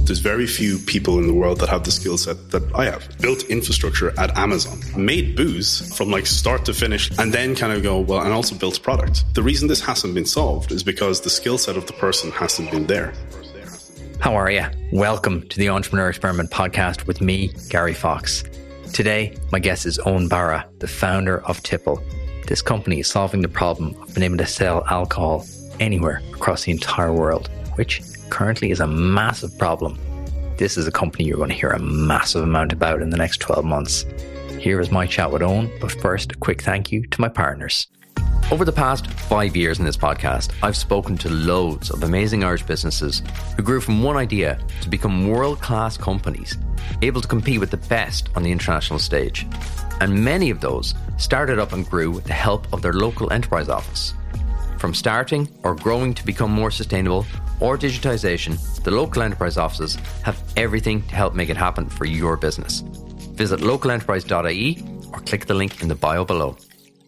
There's very few people in the world that have the skill set that I have. Built infrastructure at Amazon, made booze from like start to finish, and then kind of go, well, and also built product. The reason this hasn't been solved is because the skill set of the person hasn't been there. How are you? Welcome to the Entrepreneur Experiment podcast with me, Gary Fox. Today, my guest is Eoin Barra, the founder of Tipple. This company is solving the problem of being able to sell alcohol anywhere across the entire world, which currently is a massive problem. This is a company you're going to hear a massive amount about in the next 12 months. Here is my chat with Eoin, but first, a quick thank you to my partners. Over the past 5 years in this podcast, I've spoken to loads of amazing Irish businesses who grew from one idea to become world-class companies, able to compete with the best on the international stage. And many of those started up and grew with the help of their local enterprise office. From starting or growing to become more sustainable or digitization, the local enterprise offices have everything to help make it happen for your business. Visit localenterprise.ie or click the link in the bio below.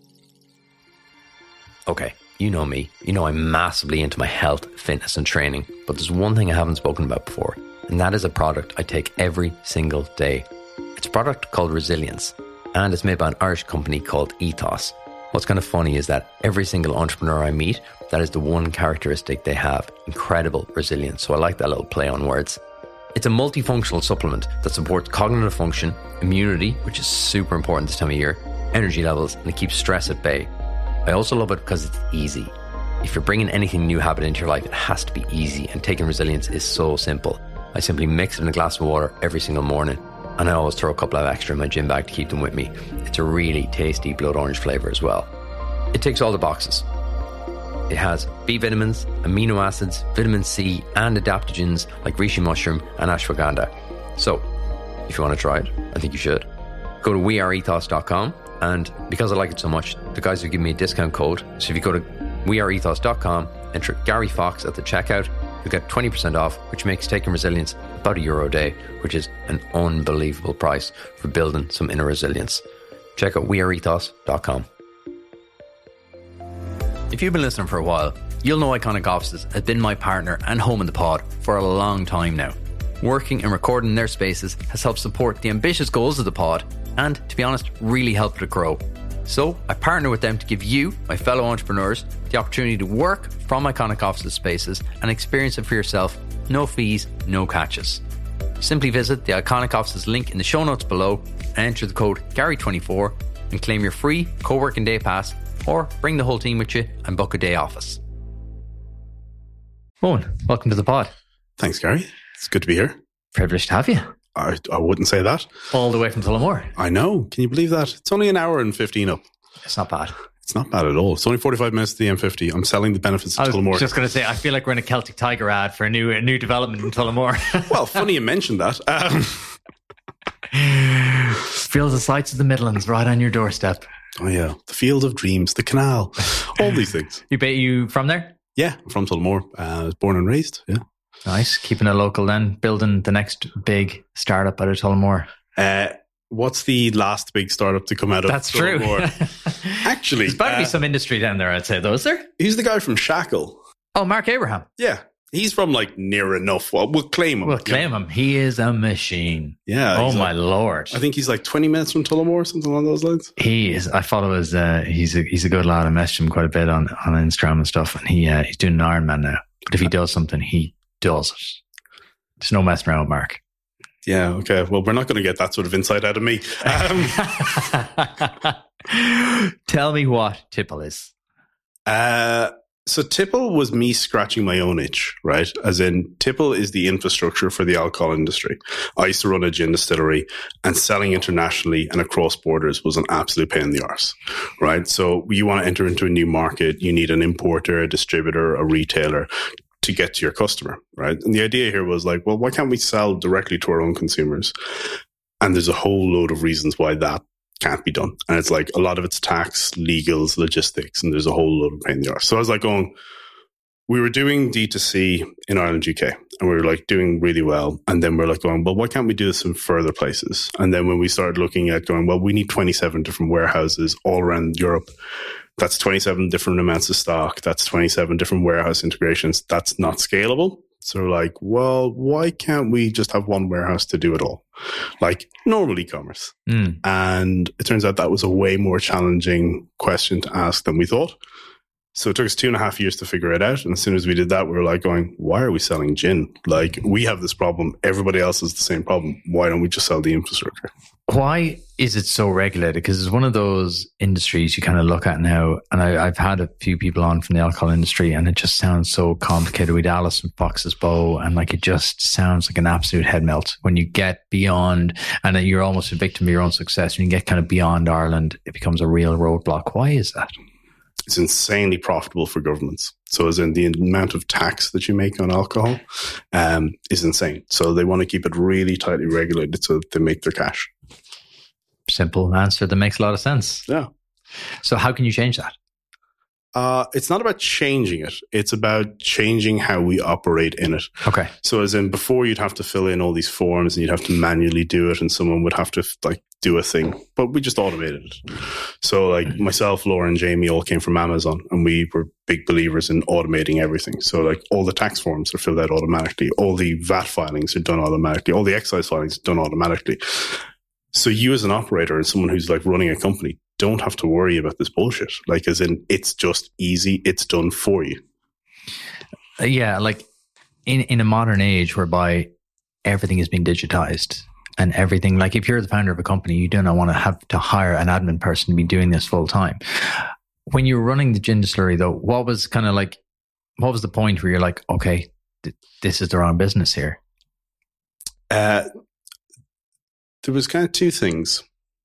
Okay, you know me. You know I'm massively into my health, fitness and training, but there's one thing I haven't spoken about before, and that is a product I take every single day. It's a product called Resilience, and it's made by an Irish company called Ethos. What's kind of funny is that every single entrepreneur I meet, that is the one characteristic they have, incredible resilience. So I like that little play on words. It's a multifunctional supplement that supports cognitive function, immunity, which is super important this time of year, energy levels, and it keeps stress at bay. I also love it because it's easy. If you're bringing anything new habit into your life, it has to be easy, and taking Resilience is so simple. I simply mix it in a glass of water every single morning, and I always throw a couple of extra in my gym bag to keep them with me. It's a really tasty blood orange flavour as well. It ticks all the boxes. It has B vitamins, amino acids, vitamin C and adaptogens like reishi mushroom and ashwagandha. So, if you want to try it, I think you should. Go to weareethos.com, and because I like it so much, the guys have given me a discount code. So if you go to weareethos.com, enter Gary Fox at the checkout, you'll get 20% off, which makes taking Resilience about €1 a day, which is an unbelievable price for building some inner resilience. Check out weareethos.com. If you've been listening for a while, you'll know Iconic Offices has been my partner and home in the pod for a long time now. Working and recording in their spaces has helped support the ambitious goals of the pod and, to be honest, really helped it grow. So I partner with them to give you, my fellow entrepreneurs, the opportunity to work from Iconic Offices spaces and experience it for yourself. No fees, no catches. Simply visit the Iconic Offices link in the show notes below and enter the code Gary24 and claim your free co-working day pass, or bring the whole team with you and book a day office. Eoin, welcome to the pod. Thanks, Gary. It's good to be here. Privileged to have you. I wouldn't say that. All the way from Tullamore. I know. Can you believe that? It's only an hour and 15 up. It's not bad. It's not bad at all. It's only 45 minutes to the M50. I'm selling the benefits of Tullamore. I was just going to say, I feel like we're in a Celtic Tiger ad for a new development in Tullamore. Well, funny you mentioned that. Fields and sights of the Midlands right on your doorstep. Oh yeah, the Field of Dreams, the canal, all these things. You from there? Yeah, I'm from Tullamore. I was born and raised, yeah. Nice. Keeping it local then, building the next big startup out of Tullamore. What's the last big startup to come out of Tullamore? That's true. Actually, there's bound to be some industry down there, I'd say, though, is there? Who's the guy from Shackle? Oh, Mark Abraham. Yeah. He's from like near enough. Well, we'll claim him. Him. He is a machine. Yeah. Oh my Lord. I think he's like 20 minutes from Tullamore, something along those lines. He is. I follow his, he's a good lad. I messaged him quite a bit on Instagram and stuff. And he's doing an Ironman now. But if he does something, he does it. There's no messing around with Mark. Yeah. Okay. Well, we're not going to get that sort of insight out of me. Tell me what Tipple is. So Tipple was me scratching my own itch, right? As in, Tipple is the infrastructure for the alcohol industry. I used to run a gin distillery, and selling internationally and across borders was an absolute pain in the arse, right? So you want to enter into a new market, you need an importer, a distributor, a retailer to get to your customer, right? And the idea here was like, well, why can't we sell directly to our own consumers? And there's a whole load of reasons why that can't be done. And it's like a lot of it's tax, legals, logistics, and there's a whole load of pain in the arse. So I was like going, we were doing D2C in Ireland, UK, and we were like doing really well. And then we're like going, well, why can't we do this in further places? And then when we started looking at going, well, we need 27 different warehouses all around Europe. That's 27 different amounts of stock. That's 27 different warehouse integrations. That's not scalable. So we're like, well, why can't we just have one warehouse to do it all? Like normal e-commerce. And it turns out that was a way more challenging question to ask than we thought. So it took us 2.5 years to figure it out. And as soon as we did that, we were like going, why are we selling gin? Like we have this problem. Everybody else has the same problem. Why don't we just sell the infrastructure? Why is it so regulated? Because it's one of those industries you kind of look at now. And I've had a few people on from the alcohol industry and it just sounds so complicated with Alice and Fox's Bow. And like, it just sounds like an absolute head melt when you get beyond, and you're almost a victim of your own success. When you get kind of beyond Ireland, it becomes a real roadblock. Why is that? It's insanely profitable for governments. So as in the amount of tax that you make on alcohol is insane. So they want to keep it really tightly regulated so that they make their cash. Simple answer that makes a lot of sense. Yeah. So how can you change that? It's not about changing it. It's about changing how we operate in it. Okay. So as in before you'd have to fill in all these forms and you'd have to manually do it and someone would have to like do a thing, but we just automated it. So like myself, Laura and Jamie all came from Amazon and we were big believers in automating everything. So like all the tax forms are filled out automatically. All the VAT filings are done automatically. All the excise filings are done automatically. So you as an operator and someone who's like running a company don't have to worry about this bullshit. Like as in it's just easy. It's done for you. Yeah. Like in a modern age whereby everything is being digitized and everything, like if you're the founder of a company, you do not want to have to hire an admin person to be doing this full time. When you were running the gin distillery though, what was the point where you're like, okay, this is the wrong business here? There was kind of two things.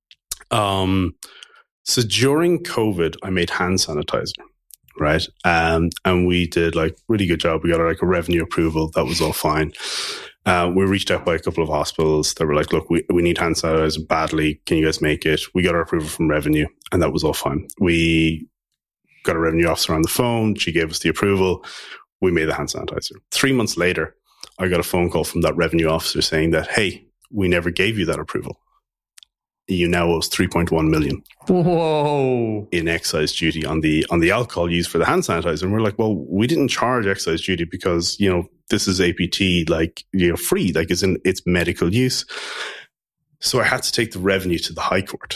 So during COVID, I made hand sanitizer, right? And we did like really good job. We got like a revenue approval. That was all fine. We reached out by a couple of hospitals that were like, look, we need hand sanitizer badly. Can you guys make it? We got our approval from revenue and that was all fine. We got a revenue officer on the phone. She gave us the approval. We made the hand sanitizer. 3 months later, I got a phone call from that revenue officer saying that, hey, we never gave you that approval. You now owe us 3.1 million. Whoa! In excise duty on the alcohol used for the hand sanitizer. And we're like, well, we didn't charge excise duty because, you know, this is APT, like, you know, free, like it's medical use. So I had to take the revenue to the High Court.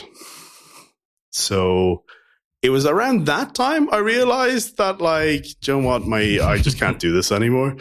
So it was around that time I realized that, like, do you know what, I just can't do this anymore.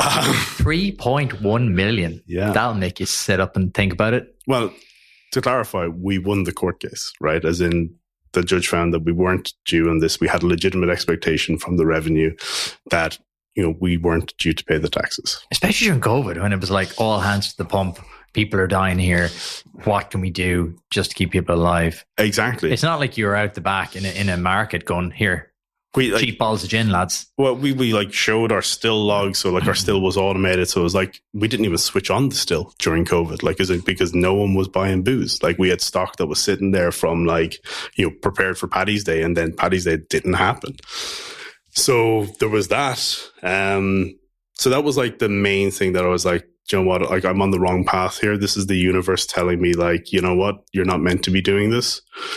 3.1 million. Yeah. That'll make you sit up and think about it. Well, to clarify, we won the court case, right? As in the judge found that we weren't due on this. We had a legitimate expectation from the revenue that, you know, we weren't due to pay the taxes. Especially during COVID when it was like all hands to the pump. People are dying here. What can we do just to keep people alive? Exactly. It's not like you're out the back in a market going, here, cheap balls of gin, lads. Well, we like showed our still logs. So like our still was automated. So it was like, we didn't even switch on the still during COVID. Like, is it because no one was buying booze? Like we had stock that was sitting there from like, you know, prepared for Paddy's Day and then Paddy's Day didn't happen. So there was that. So that was like the main thing that I was like, you know what, like I'm on the wrong path here. This is the universe telling me like, you know what, you're not meant to be doing this.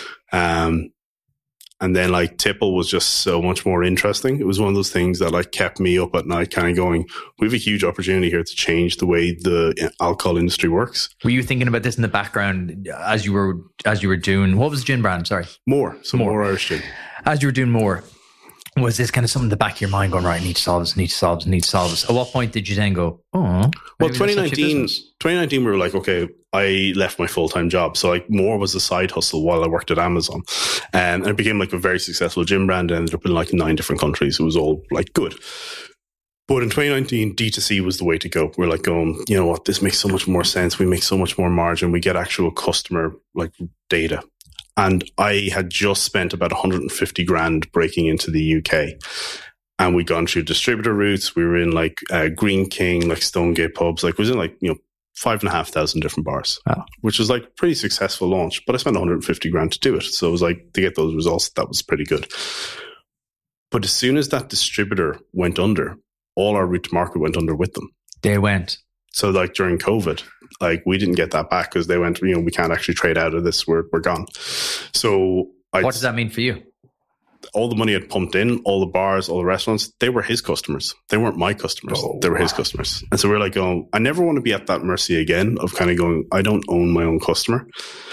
And then like Tipple was just so much more interesting. It was one of those things that like kept me up at night kind of going, we have a huge opportunity here to change the way the alcohol industry works. Were you thinking about this in the background as you were doing, what was the gin brand? Sorry. More Irish gin. As you were doing more, was this kind of something in the back of your mind going, right, I need to solve this. At what point did you then go, oh, well, 2019, we were like, okay, I left my full-time job. So like more was a side hustle while I worked at Amazon. And it became like a very successful gym brand. It ended up in like 9 different countries. It was all like good. But in 2019, D2C was the way to go. We're like going, you know what, this makes so much more sense. We make so much more margin. We get actual customer like data. And I had just spent about 150 grand breaking into the UK. And we'd gone through distributor routes. We were in like Green King, like Stonegate pubs. Like it was in like, you know, 5,500 different bars, which was like pretty successful launch. But I spent 150 grand to do it. So it was like, to get those results, that was pretty good. But as soon as that distributor went under, all our route to market went under with them. They went. So like during COVID, like we didn't get that back because they went, you know, we can't actually trade out of this. We're gone. So what does that mean for you? all the money I'd pumped in, all the bars, all the restaurants, they were his customers. They weren't my customers. They were his customers. And so we're like going, I never want to be at that mercy again of kind of going, I don't own my own customer.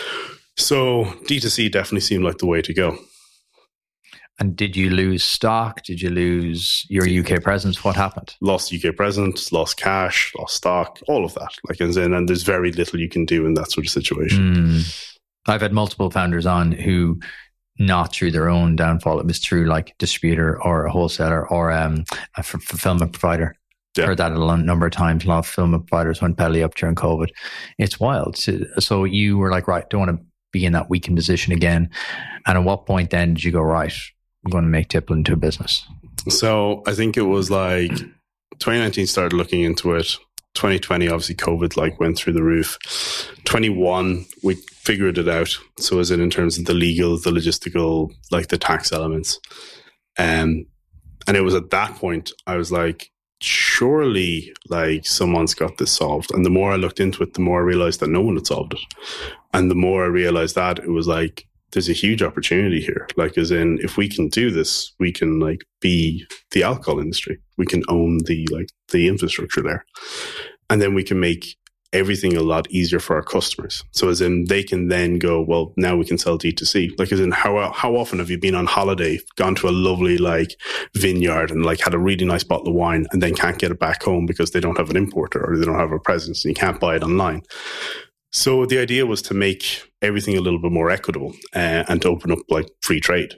So D2C definitely seemed like the way to go. And did you lose stock? Did you lose your UK presence? What happened? Lost UK presence, lost cash, lost stock, all of that. Like, and there's very little you can do in that sort of situation. I've had multiple founders on who, not through their own downfall, it was through like distributor or a wholesaler or a fulfillment provider. Yeah. Heard that a number of times. A lot of fulfillment providers went belly up during COVID. It's wild. So you were like, right, don't want to be in that weakened position again. And at what point then did you go, right, I'm going to make Tipple into a business? So I think it was like 2019 started looking into it. 2020, obviously COVID like went through the roof. 21, we figured it out. So as in terms of the legal, the logistical, like the tax elements. And it was at that point, I was like, surely like someone's got this solved. And the more I looked into it, the more I realized that no one had solved it. And the more I realized that, it was like, there's a huge opportunity here. Like, as in, if we can do this, we can like be the alcohol industry. We can own the infrastructure there. And then we can make everything a lot easier for our customers. So as in, they can then go, well, now we can sell D2C. Like, as in, how often have you been on holiday, gone to a lovely like vineyard and like had a really nice bottle of wine and then can't get it back home because they don't have an importer or they don't have a presence and you can't buy it online? So the idea was to make everything a little bit more equitable and to open up like free trade.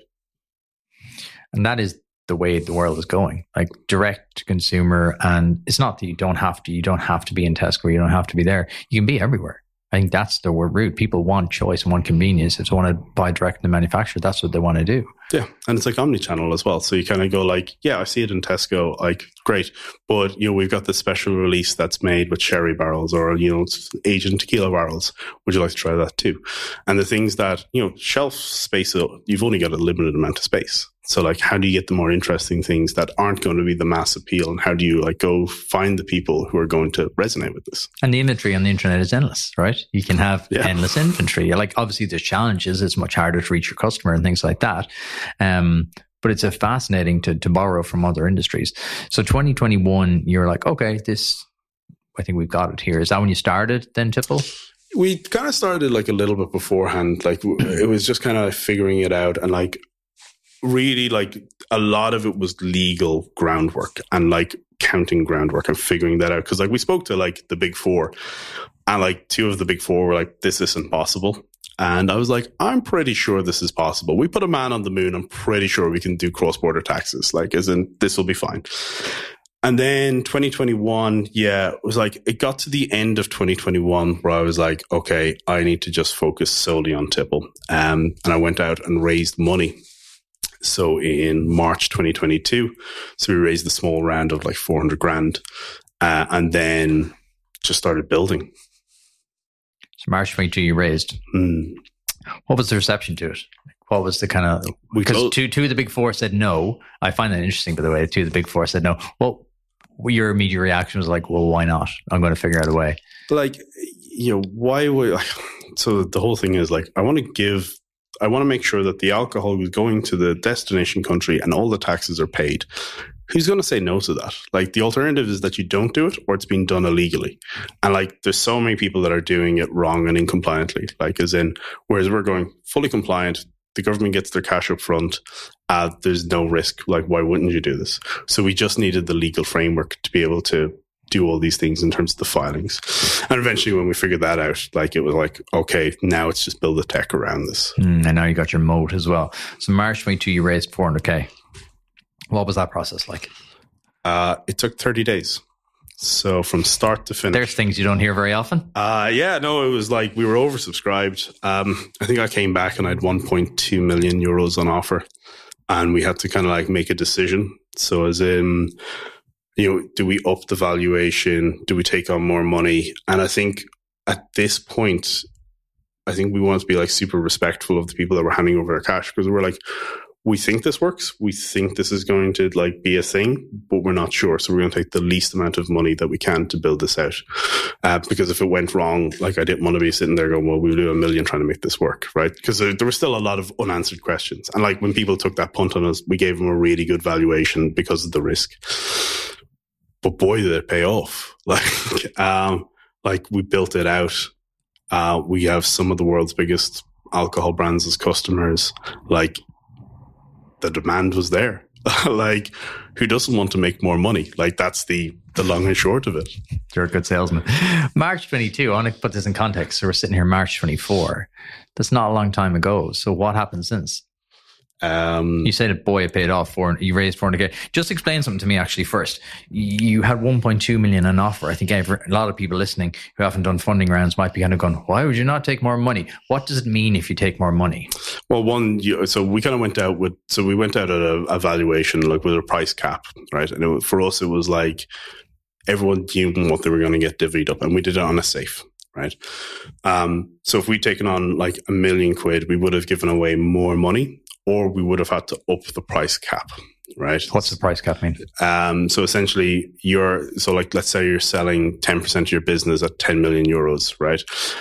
And that is the way the world is going, like direct to consumer. And it's not that you don't have to be in Tesco, you don't have to be there. You can be everywhere. I think that's the route. People want choice and want convenience. If they want to buy direct from the manufacturer, that's what they want to do. Yeah. And it's like omnichannel as well. So you kind of go like, yeah, I see it in Tesco, like great. But, we've got this special release that's made with sherry barrels or, aged tequila barrels. Would you like to try that too? And the things that, shelf space, you've only got a limited amount of space. So like, how do you get the more interesting things that aren't going to be the mass appeal? And how do you like go find the people who are going to resonate with this? And the inventory on the internet is endless, right? You can have endless inventory. Like, obviously there's challenges. It's much harder to reach your customer and things like that. But it's a fascinating to borrow from other industries. So 2021, you're like, okay, I think we've got it here. Is that when you started then, Tipple? We kind of started like a little bit beforehand. Like, it was just kind of figuring it out. And like, really, like, a lot of it was legal groundwork and like counting groundwork and figuring that out. Because like, we spoke to like the big four and like two of the big four were like, this isn't possible. And I was like, I'm pretty sure this is possible. We put a man on the moon. I'm pretty sure we can do cross-border taxes. Like, as in, this will be fine. And then 2021, it was like, it got to the end of 2021 where I was like, okay, I need to just focus solely on Tipple. And I went out and raised money. So in March 2022, so we raised a small round of like 400 grand and then just started building. So March 22, you raised. What was the reception to it? What was the kind of... Because two of the big four said no. I find that interesting, by the way. Two of the big four said no. Well, your immediate reaction was like, well, why not? I'm going to figure out a way. Like, why would... So the whole thing is like, I want to make sure that the alcohol is going to the destination country and all the taxes are paid. Who's going to say no to that? Like, the alternative is that you don't do it or it's being done illegally. And like, there's so many people that are doing it wrong and incompliantly. Like, as in, whereas we're going fully compliant, the government gets their cash up front. There's no risk. Like, why wouldn't you do this? So we just needed the legal framework to be able to do all these things in terms of the filings. And eventually when we figured that out, like, it was like, okay, now it's just build the tech around this. And now you got your moat as well. So March 22, you raised 400K. What was that process like? It took 30 days. So from start to finish. There's things you don't hear very often. It was like we were oversubscribed. I think I came back and I had 1.2 million euros on offer. And we had to kind of like make a decision. So as in, do we up the valuation? Do we take on more money? And I think at this point, I think we want to be like super respectful of the people that were handing over their cash, because we're like, we think this works. We think this is going to like be a thing, but we're not sure. So we're going to take the least amount of money that we can to build this out. Because if it went wrong, like I didn't want to be sitting there going, well, we'll do $1 million trying to make this work, right? Because there were still a lot of unanswered questions. And like when people took that punt on us, we gave them a really good valuation because of the risk. But boy, did it pay off. Like we built it out. We have some of the world's biggest alcohol brands as customers. Like, the demand was there. Like, who doesn't want to make more money? Like, that's the long and short of it. You're a good salesman. March 22, I want to put this in context. So we're sitting here March 24. That's not a long time ago. So what happened since? You said it, boy, it paid off. You raised 400K. Just explain something to me actually first. You had 1.2 million on offer. I think a lot of people listening who haven't done funding rounds might be kind of going, why would you not take more money? What does it mean if you take more money? Well, so we kind of went out at a valuation, like with a price cap, right? And for us, it was like everyone knew what they were going to get divvied up, and we did it on a safe. Right. So if we'd taken on like $1 million, we would have given away more money, or we would have had to up the price cap. Right. What's the price cap mean? So essentially let's say you're selling 10% of your business at 10 million euros. Right.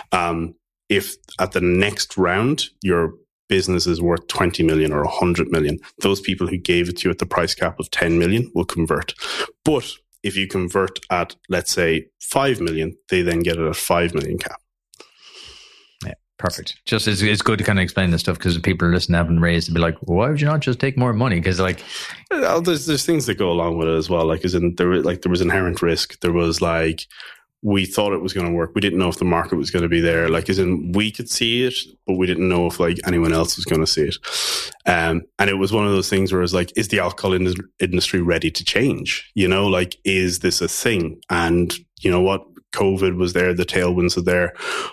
If at the next round, your business is worth 20 million or 100 million, those people who gave it to you at the price cap of 10 million will convert. But if you convert at, let's say, 5 million, they then get it at 5 million cap. Yeah, perfect. Just it's good to kind of explain this stuff because people are listening, haven't raised, to be like, well, why would you not just take more money? Because like, there's things that go along with it as well. Like, there was inherent risk. There was like, we thought it was going to work. We didn't know if the market was going to be there. Like, we could see it, but we didn't know if like anyone else was going to see it. And it was one of those things where it was like, is the alcohol industry ready to change? You know, like, is this a thing? And you know what? COVID was there. The tailwinds are there.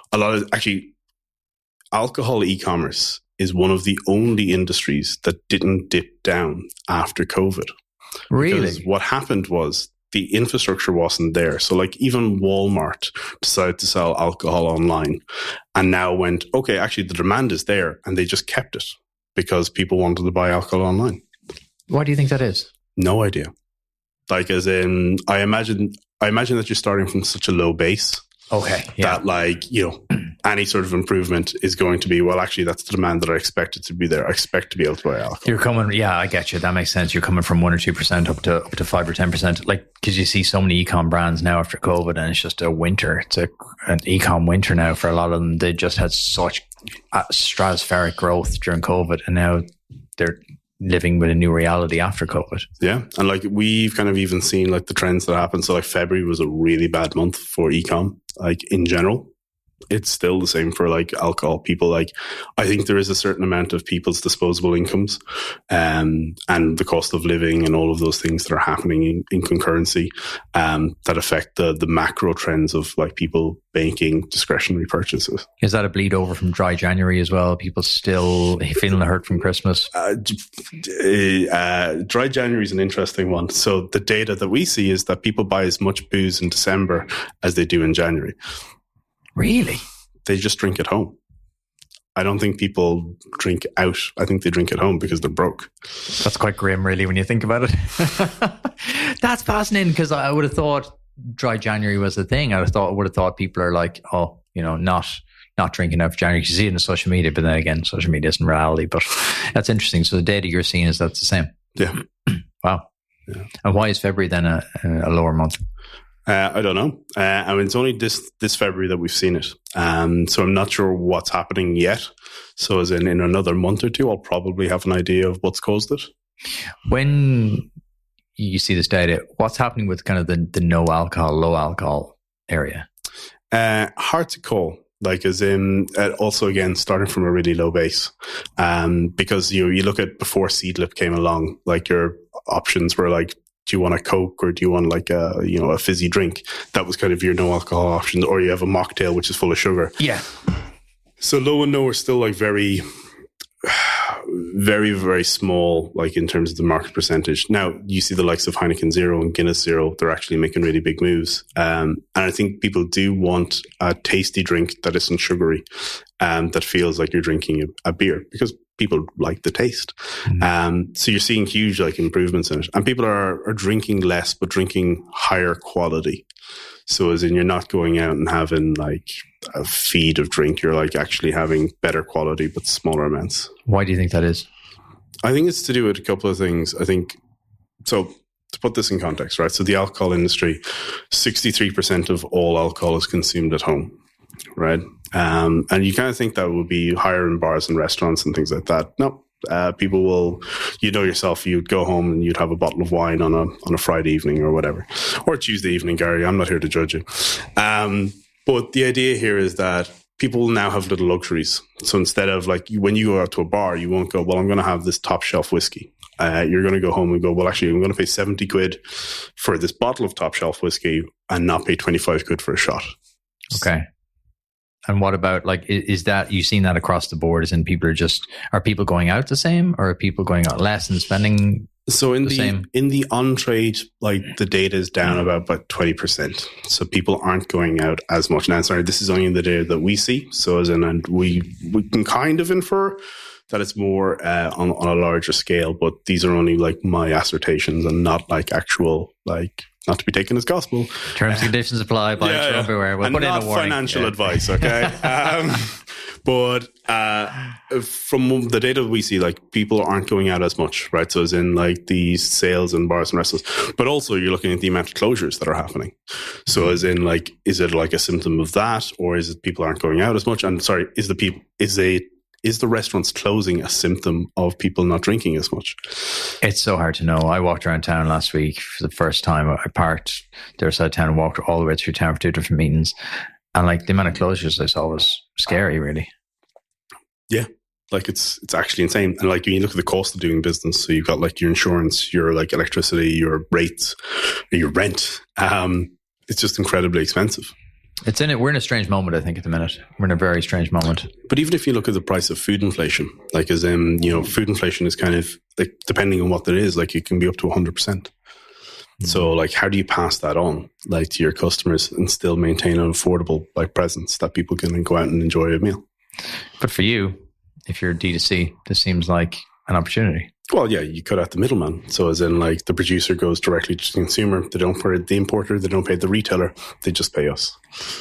Alcohol e-commerce is one of the only industries that didn't dip down after COVID. Really? Because what happened was, the infrastructure wasn't there. So like even Walmart decided to sell alcohol online and now went, okay, actually the demand is there, and they just kept it because people wanted to buy alcohol online. Why do you think that is? No idea. Like, as in, I imagine that you're starting from such a low base. Okay. Yeah. That like, you know, any sort of improvement is going to be, well, actually, that's the demand that I expected to be there. I expect to be able to buy alcohol. You're coming, yeah, I get you. That makes sense. You're coming from 1 or 2% up to 5 or 10%. Like, because you see so many ecom brands now after COVID, and it's just a winter. It's an ecom winter now for a lot of them. They just had such stratospheric growth during COVID, and now they're living with a new reality after COVID. Yeah. And like, we've kind of even seen like the trends that happen. So like February was a really bad month for ecom, like in general. It's still the same for like alcohol. People, like, I think there is a certain amount of people's disposable incomes and the cost of living and all of those things that are happening in concurrency that affect the macro trends of like people making discretionary purchases. Is that a bleed over from dry January as well? People still feeling the hurt from Christmas? Dry January is an interesting one. So the data that we see is that people buy as much booze in December as they do in January. Really? They just drink at home. I don't think people drink out. I think they drink at home because they're broke. That's quite grim, really, when you think about it. That's fascinating, because I would have thought dry January was the thing. I would have thought people are like, oh, you know, not drinking out for January. You see it in social media, but then again, social media isn't reality. But that's interesting. So the data you're seeing is that's the same. Yeah. Wow. Yeah. And why is February then a lower month? I don't know. I mean, it's only this February that we've seen it. So I'm not sure what's happening yet. So as in another month or two, I'll probably have an idea of what's caused it. When you see this data, what's happening with kind of the no alcohol, low alcohol area? Hard to call. Like, as in, also again, starting from a really low base. Because you look at before Seedlip came along, like your options were like, do you want a Coke or do you want like a fizzy drink? That was kind of your no alcohol option. Or you have a mocktail, which is full of sugar. Yeah. So low and no are still like very, very, very small, like in terms of the market percentage. Now, you see the likes of Heineken Zero and Guinness Zero, they're actually making really big moves. And I think people do want a tasty drink that isn't sugary, that feels like you're drinking a beer, because people like the taste. So you're seeing huge like improvements in it. And people are drinking less, but drinking higher quality. So as in, you're not going out and having like a feed of drink. You're like actually having better quality, but smaller amounts. Why do you think that is? I think it's to do with a couple of things. I think, so to put this in context, right? So the alcohol industry, 63% of all alcohol is consumed at home, right? And you kind of think that would be higher in bars and restaurants and things like that. No. People will, you know yourself, you'd go home and you'd have a bottle of wine on a Friday evening or whatever, or Tuesday evening, Gary. I'm not here to judge you. But the idea here is that people now have little luxuries. So instead of like when you go out to a bar, you won't go, well, I'm going to have this top shelf whiskey. You're going to go home and go, well, actually, I'm going to pay 70 quid for this bottle of top shelf whiskey and not pay 25 quid for a shot. Okay. And what about like, is that, you've seen that across the board, as in are people going out the same, or are people going out less and spending so in the same? In the on-trade, like the data is down about 20%. So people aren't going out as much. Now, sorry, this is only the data that we see. So as in, and we can kind of infer that it's more on a larger scale, but these are only like my assertions and not like actual, like, not to be taken as gospel. Terms and conditions apply, buy it everywhere. We'll and put not in a warning. Financial advice, okay? But from the data we see, like people aren't going out as much, right? So as in like these sales in bars and restaurants, but also you're looking at the amount of closures that are happening. So as in like, is it like a symptom of that, or is it people aren't going out as much? And sorry, is the restaurants closing a symptom of people not drinking as much? It's so hard to know. I walked around town last week for the first time. I parked the other side of town and walked all the way through town for 2 different meetings. And like the amount of closures I saw was scary, really. Yeah. Like it's actually insane. And like when you look at the cost of doing business, so you've got like your insurance, your like electricity, your rates, your rent. It's just incredibly expensive. We're in a strange moment, I think, at the minute. We're in a very strange moment. But even if you look at the price of food inflation, like as in, food inflation is kind of like, depending on what that is, like it can be up to 100%. So like, how do you pass that on like to your customers and still maintain an affordable like presence that people can go out and enjoy a meal? But for you, if you're D2C, this seems like an opportunity. Well, yeah, you cut out the middleman. So as in like the producer goes directly to the consumer. They don't pay the importer. They don't pay the retailer. They just pay us.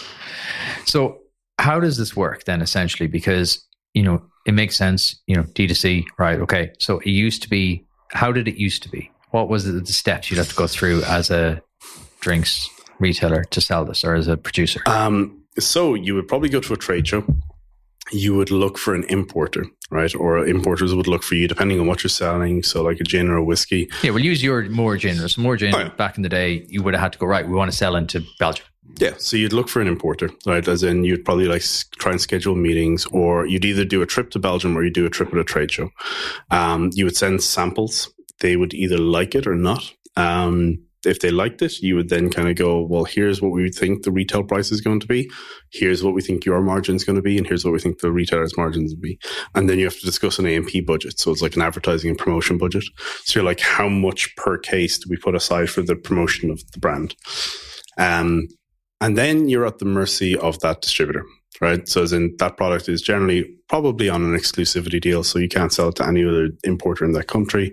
So how does this work then essentially? Because, it makes sense, D2C, right? Okay. So it used to be, how did it used to be? What was the steps you'd have to go through as a drinks retailer to sell this, or as a producer? So you would probably go to a trade show. You would look for an importer, right? Or importers would look for you depending on what you're selling. So like a gin or a whiskey. Yeah, we'll use your more gin. Back in the day, you would have had to go, right, we want to sell into Belgium. Yeah, so you'd look for an importer, right? As in you'd probably like try and schedule meetings, or you'd either do a trip to Belgium or you do a trip at a trade show. You would send samples. They would either like it or not. If they liked it, you would then kind of go, well, here's what we think the retail price is going to be. Here's what we think your margin is going to be. And here's what we think the retailer's margins will be. And then you have to discuss an A&P budget. So it's like an advertising and promotion budget. So you're like, how much per case do we put aside for the promotion of the brand? And then you're at the mercy of that distributor, right? So as in that product is generally probably on an exclusivity deal. So you can't sell it to any other importer in that country.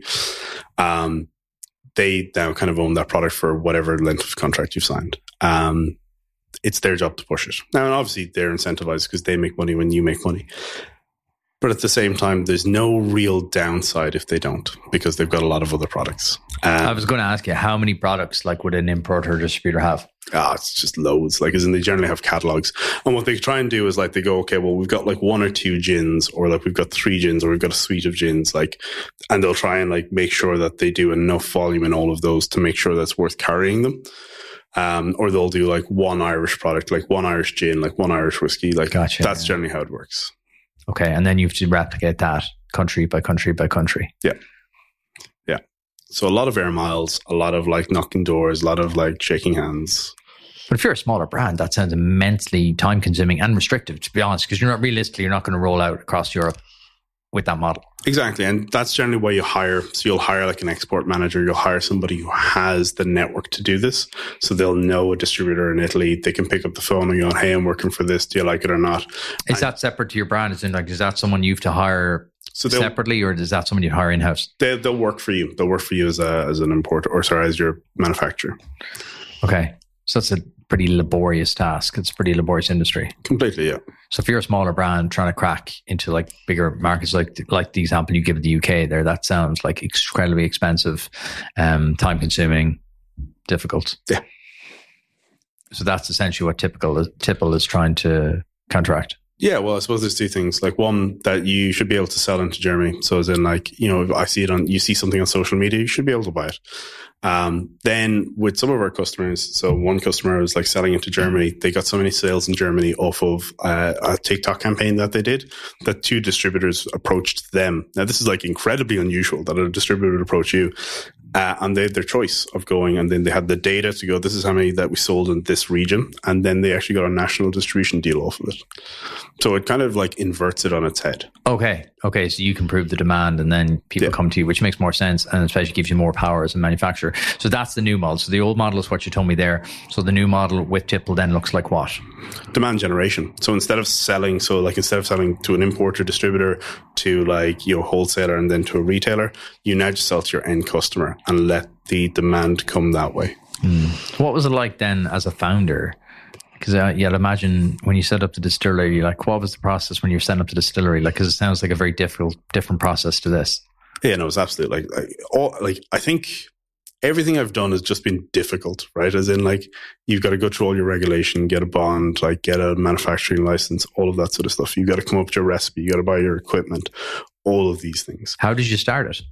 They now kind of own that product for whatever length of contract you've signed. It's their job to push it. Now, and obviously they're incentivized because they make money when you make money. But at the same time, there's no real downside if they don't, because they've got a lot of other products. I was going to ask you, how many products like would an importer or distributor have? It's just loads. Like, as in they generally have catalogs. And what they try and do is like, they go, okay, well, we've got like 1 or 2 gins, or like we've got 3 gins, or we've got a suite of gins, like, and they'll try and like make sure that they do enough volume in all of those to make sure that's worth carrying them. Or they'll do like 1 Irish product, like 1 Irish gin, like 1 Irish whiskey. Like, gotcha, that's generally how it works. Okay. And then you have to replicate that country by country by country. Yeah. Yeah. So a lot of air miles, a lot of like knocking doors, a lot of like shaking hands. But if you're a smaller brand, that sounds immensely time consuming and restrictive, to be honest, because you're not going to roll out across Europe with that model. Exactly. And that's generally why you hire. So you'll hire like an export manager. You'll hire somebody who has the network to do this. So they'll know a distributor in Italy. They can pick up the phone and go, hey, I'm working for this. Do you like it or not? Is that separate to your brand? Is that someone you have to hire separately, or is that someone you hire in-house? They'll work for you. They'll work for you as an importer, as your manufacturer. Okay. So that's a pretty laborious task. It's a pretty laborious industry. Completely, yeah. So if you're a smaller brand trying to crack into like bigger markets, like the example you give of the UK there, that sounds like incredibly expensive, time consuming, difficult. Yeah. So that's essentially what Tipple is trying to counteract. Yeah, well, I suppose there's two things. Like one, that you should be able to sell into Germany. So as in like, you know, if you see something on social media, you should be able to buy it. Then with some of our customers, so one customer was like selling into Germany. They got so many sales in Germany off of a TikTok campaign that they did that 2 distributors approached them. Now, this is like incredibly unusual that a distributor would approach you. And they had their choice of going, and then they had the data to go, this is how many that we sold in this region. And then they actually got a national distribution deal off of it. So it kind of like inverts it on its head. Okay. So you can prove the demand and then people come to you, which makes more sense and especially gives you more power as a manufacturer. So that's the new model. So the old model is what you told me there. So the new model with Tipple then looks like what? Demand generation. So instead of selling to an importer distributor, to like, you know, wholesaler and then to a retailer, you now just sell to your end customer and let the demand come that way. What was it like then as a founder? Because I'd imagine when you set up the distillery, like what was the process when you're setting up the distillery? Like, because it sounds like a very different process to this. Yeah, no, it's absolutely I think everything I've done has just been difficult, right? As in like, you've got to go through all your regulation, get a bond, like get a manufacturing license, all of that sort of stuff. You've got to come up with your recipe. You got to buy your equipment, all of these things. How did you start it?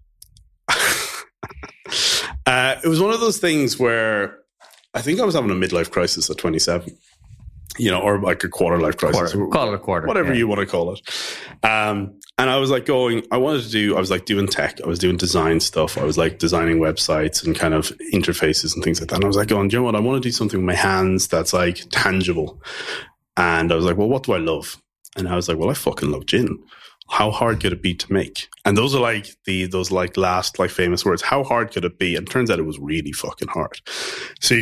It was one of those things where I think I was having a midlife crisis at 27, you know, or like a quarter life crisis. Call it a quarter. Whatever you want to call it. And I was like I was like doing tech. I was doing design stuff. I was like designing websites and kind of interfaces and things like that. And I was like going, do you know what? I want to do something with my hands that's like tangible. And I was like, well, what do I love? And I was like, well, I fucking love gin. How hard could it be to make? And those are like those last like famous words. How hard could it be? And it turns out it was really fucking hard. So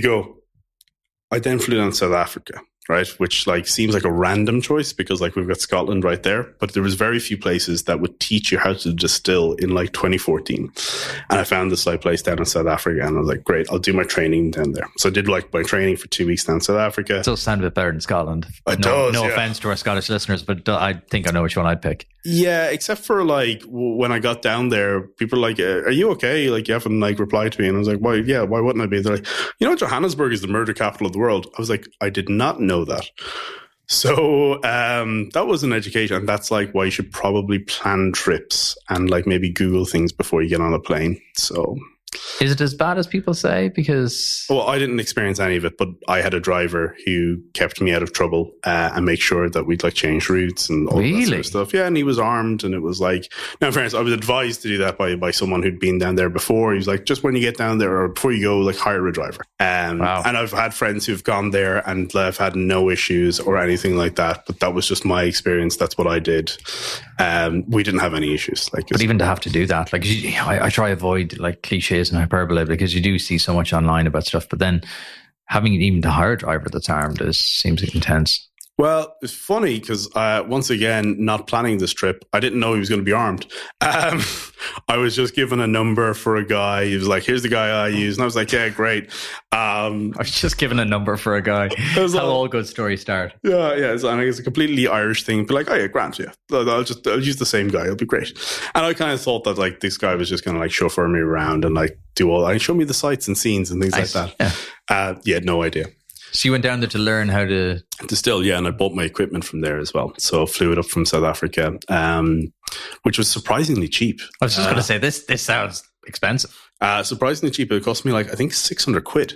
I then flew down to South Africa, right? Which like seems like a random choice because like we've got Scotland right there, but there was very few places that would teach you how to distill in like 2014. And I found this like place down in South Africa and I was like, great, I'll do my training down there. So I did like my training for 2 weeks down in South Africa. It does sound a bit better than Scotland. No offense to our Scottish listeners, but I think I know which one I'd pick. Yeah, except for like when I got down there, people were like, are you okay? Like you haven't like replied to me. And I was like, why wouldn't I be? They're like, you know, Johannesburg is the murder capital of the world. I was like, I did not know that. So that was an education. And that's like why you should probably plan trips and like maybe Google things before you get on a plane. So is it as bad as people say? Because I didn't experience any of it, but I had a driver who kept me out of trouble and make sure that we'd like change routes and all that sort of stuff. Yeah, and he was armed, and it was like, now, in fairness, I was advised to do that by someone who'd been down there before. He was like, just when you get down there or before you go, like hire a driver. Wow. And I've had friends who've gone there and I've had no issues or anything like that. But that was just my experience. That's what I did. We didn't have any issues. But even to have to do that, like I try to avoid like cliches and hyperbole because you do see so much online about stuff, but then having even to hire a driver that's armed seems intense. Well, it's funny because once again, not planning this trip, I didn't know he was going to be armed. I was just given a number for a guy. He was like, here's the guy I use. And I was like, yeah, great. I was just given a number for a guy. How all good stories start. Yeah. So, it's a completely Irish thing. But like, oh yeah, Grant, yeah. I'll use the same guy. It'll be great. And I kind of thought that like this guy was just going to like chauffeur me around and like do all that and show me the sights and scenes and things like that. Yeah. No idea. So you went down there to learn how to distill, yeah, and I bought my equipment from there as well. So I flew it up from South Africa, which was surprisingly cheap. I was just going to say, this sounds expensive. Surprisingly cheap. It cost me like, I think 600 quid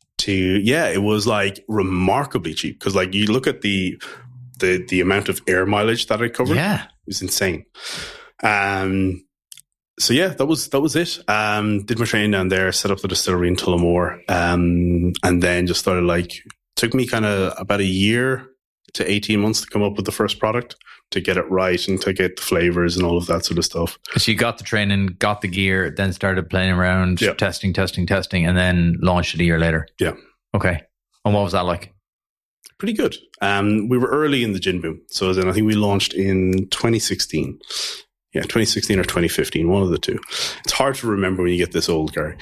it was like remarkably cheap. Because like you look at the amount of air mileage that I covered. Yeah. It was insane. So yeah, that was it. Did my training down there, set up the distillery in Tullamore, and then just started took me kind of about a year to 18 months to come up with the first product, to get it right and to get the flavors and all of that sort of stuff. So you got the training, got the gear, then started playing around, testing, and then launched it a year later. Yeah. Okay. And what was that like? Pretty good. We were early in the gin boom. So then I think we launched in 2016. Yeah, 2016 or 2015, one of the two. It's hard to remember when you get this old, Gary.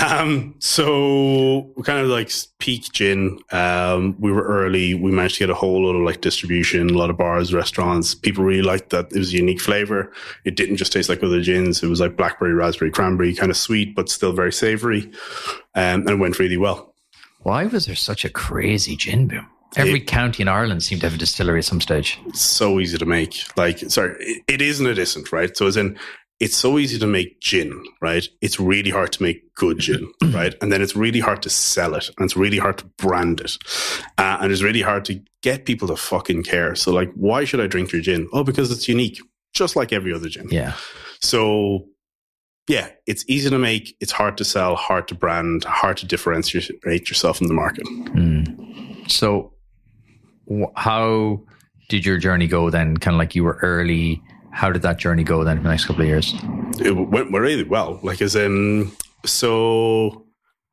So we kind of like peak gin. We were early. We managed to get a whole lot of like distribution, a lot of bars, restaurants. People really liked that it was a unique flavor. It didn't just taste like other gins. It was like blackberry, raspberry, cranberry, kind of sweet, but still very savory. And it went really well. Why was there such a crazy gin boom? Every county in Ireland seemed to have a distillery at some stage. It's so easy to make. It is and it isn't, right? So as in, it's so easy to make gin, right? It's really hard to make good gin, right? And then it's really hard to sell it. And it's really hard to brand it. And it's really hard to get people to fucking care. So like, why should I drink your gin? Oh, because it's unique, just like every other gin. Yeah. So yeah, it's easy to make. It's hard to sell, hard to brand, hard to differentiate yourself in the market. So how did your journey go then? Kind of like you were early. How did that journey go then for the next couple of years? It went really well. Like as in, so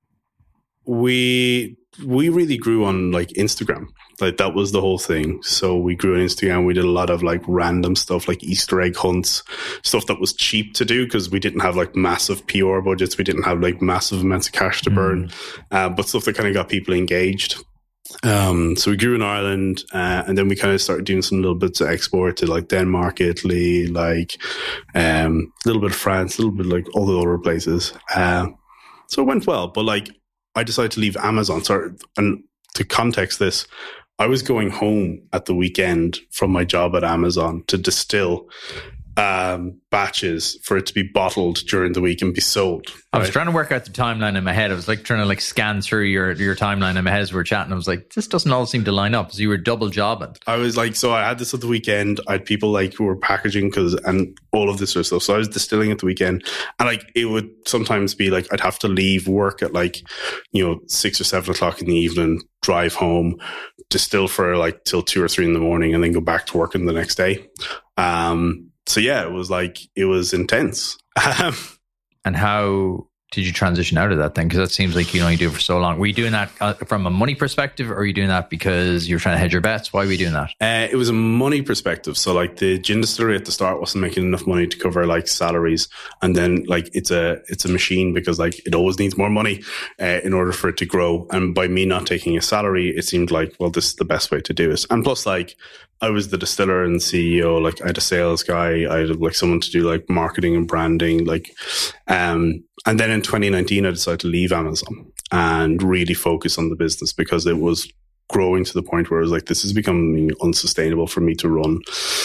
we really grew on like Instagram. Like that was the whole thing. So we grew on Instagram. We did a lot of like random stuff like Easter egg hunts, stuff that was cheap to do because we didn't have like massive PR budgets. We didn't have like massive amounts of cash to burn, but stuff that kind of got people engaged. So we grew in Ireland, and then we kind of started doing some little bits of export to like Denmark, Italy, like a little bit of France, a little bit like all the other places. So it went well, but like I decided to leave Amazon. So, and to context this, I was going home at the weekend from my job at Amazon to distill batches for it to be bottled during the week and be sold. I was trying to work out the timeline in my head. I was like trying to like scan through your timeline in my head as we were chatting. I was like, this doesn't all seem to line up. So you were double jobbing. I was like, so I had this at the weekend. I had people like who were packaging and all of this sort of stuff. So I was distilling at the weekend, and like it would sometimes be like I'd have to leave work at like 6 or 7 o'clock in the evening, drive home, distill for like till 2 or 3 in the morning, and then go back to work in the next day. So yeah, it was intense. And how did you transition out of that then? Because that seems like, you do it for so long. Were you doing that from a money perspective, or are you doing that because you're trying to hedge your bets? Why were you doing that? It was a money perspective. So like the gin distillery at the start wasn't making enough money to cover like salaries. And then like it's a machine because like it always needs more money in order for it to grow. And by me not taking a salary, it seemed like, well, this is the best way to do it. And plus like, I was the distiller and CEO. Like I had a sales guy. I had like someone to do like marketing and branding. Like, and then in 2019, I decided to leave Amazon and really focus on the business because it was growing to the point where it was like, this is becoming unsustainable for me to run.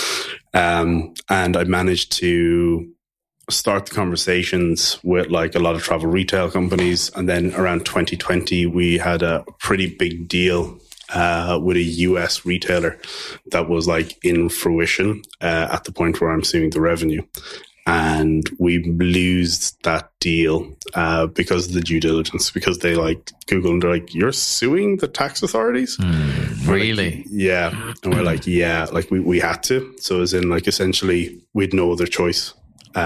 And I managed to start the conversations with like a lot of travel retail companies. And then around 2020, we had a pretty big deal with a US retailer that was like in fruition at the point where I'm seeing the revenue. And we lose that deal because of the due diligence, because they like Google and they're like, you're suing the tax authorities? Really? Like, yeah. And we're like, yeah, like we had to. So as in like essentially we'd no other choice.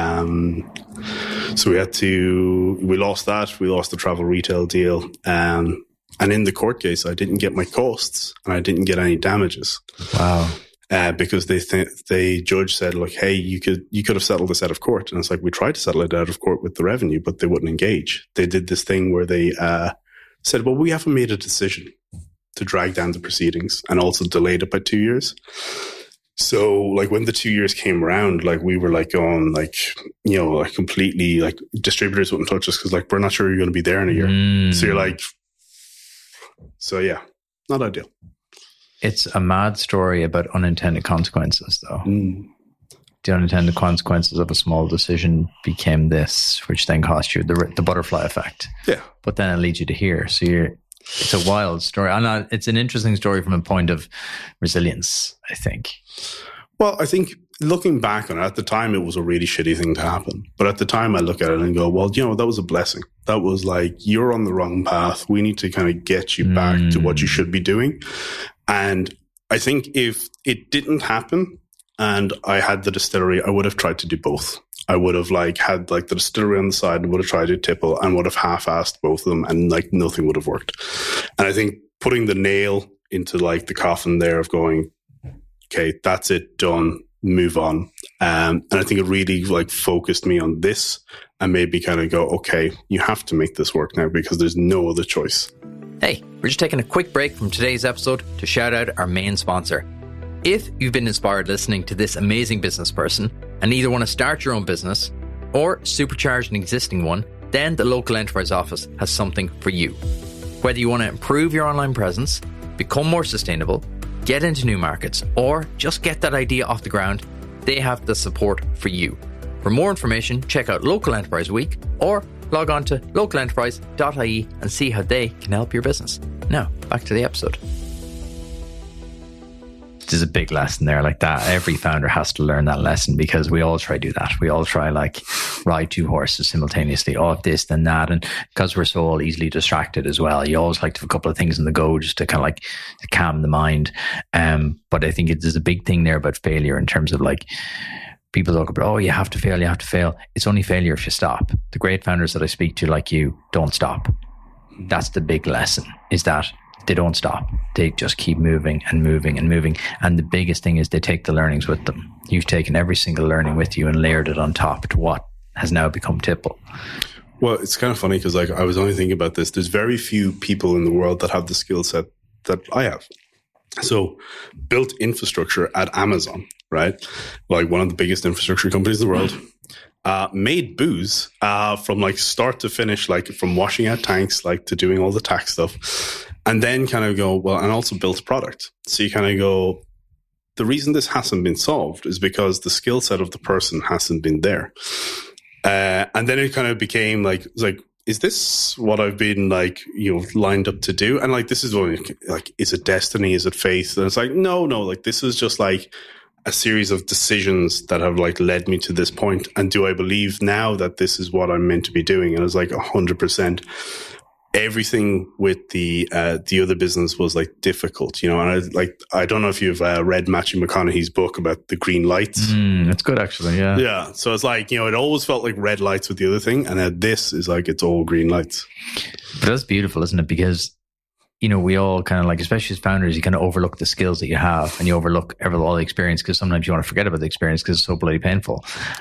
So we lost that. We lost the travel retail deal. And in the court case, I didn't get my costs and I didn't get any damages. Wow. Because the judge said, like, hey, you could have settled this out of court. And it's like, we tried to settle it out of court with the revenue, but they wouldn't engage. They did this thing where they said, well, we haven't made a decision to drag down the proceedings, and also delayed it by 2 years. So like when the 2 years came around, like we were like going like, like completely like distributors wouldn't touch us because like, we're not sure you're going to be there in a year. So you're like, so yeah, not ideal. It's a mad story about unintended consequences, though. The unintended consequences of a small decision became this, which then cost you the butterfly effect. Yeah. But then it leads you to here. So it's a wild story. And it's an interesting story from a point of resilience, I think. Well, I think looking back on it, at the time, it was a really shitty thing to happen. But at the time, I look at it and go, well, that was a blessing. That was like, you're on the wrong path. We need to kind of get you back to what you should be doing. And I think if it didn't happen and I had the distillery, I would have tried to do both. I would have had the distillery on the side and would have tried to tipple and would have half-assed both of them, and nothing would have worked. And I think putting the nail into the coffin there of going, okay, that's it, done, move on. And I think it really focused me on this and made me kind of go, okay, you have to make this work now because there's no other choice. Hey, we're just taking a quick break from today's episode to shout out our main sponsor. If you've been inspired listening to this amazing business person and either want to start your own business or supercharge an existing one, then the Local Enterprise Office has something for you. Whether you want to improve your online presence, become more sustainable, get into new markets, or just get that idea off the ground, they have the support for you. For more information, check out Local Enterprise Week or log on to localenterprise.ie and see how they can help your business. Now, back to the episode. There's a big lesson there like that. Every founder has to learn that lesson because we all try to do that. We all try ride two horses simultaneously, this, then that. And because we're so all easily distracted as well, you always like to have a couple of things on the go just to kind of to calm the mind. But I think there's a big thing there about failure in terms of people talk about, you have to fail, you have to fail. It's only failure if you stop. The great founders that I speak to, like you, don't stop. That's the big lesson, is that they don't stop. They just keep moving and moving and moving. And the biggest thing is they take the learnings with them. You've taken every single learning with you and layered it on top to what has now become Tipple. Well, it's kind of funny because I was only thinking about this. There's very few people in the world that have the skill set that I have. So built infrastructure at Amazon, right? One of the biggest infrastructure companies in the world. Made booze from start to finish, from washing out tanks, to doing all the tax stuff. And then kind of go, well, and also built product. So you kind of go, the reason this hasn't been solved is because the skill set of the person hasn't been there. And then it kind of became is this what I've been lined up to do? And this is what, is it destiny? Is it faith? And it's no, this is just a series of decisions that have led me to this point. And do I believe now that this is what I'm meant to be doing? And it's 100%. Everything with the other business was difficult, and I don't know if you've read Matthew McConaughey's book about the green lights. That's good, actually. Yeah. So it's it always felt like red lights with the other thing, and now this is it's all green lights. But that's beautiful, isn't it? Because we all kind of especially as founders, you kind of overlook the skills that you have, and you overlook all the experience because sometimes you want to forget about the experience because it's so bloody painful.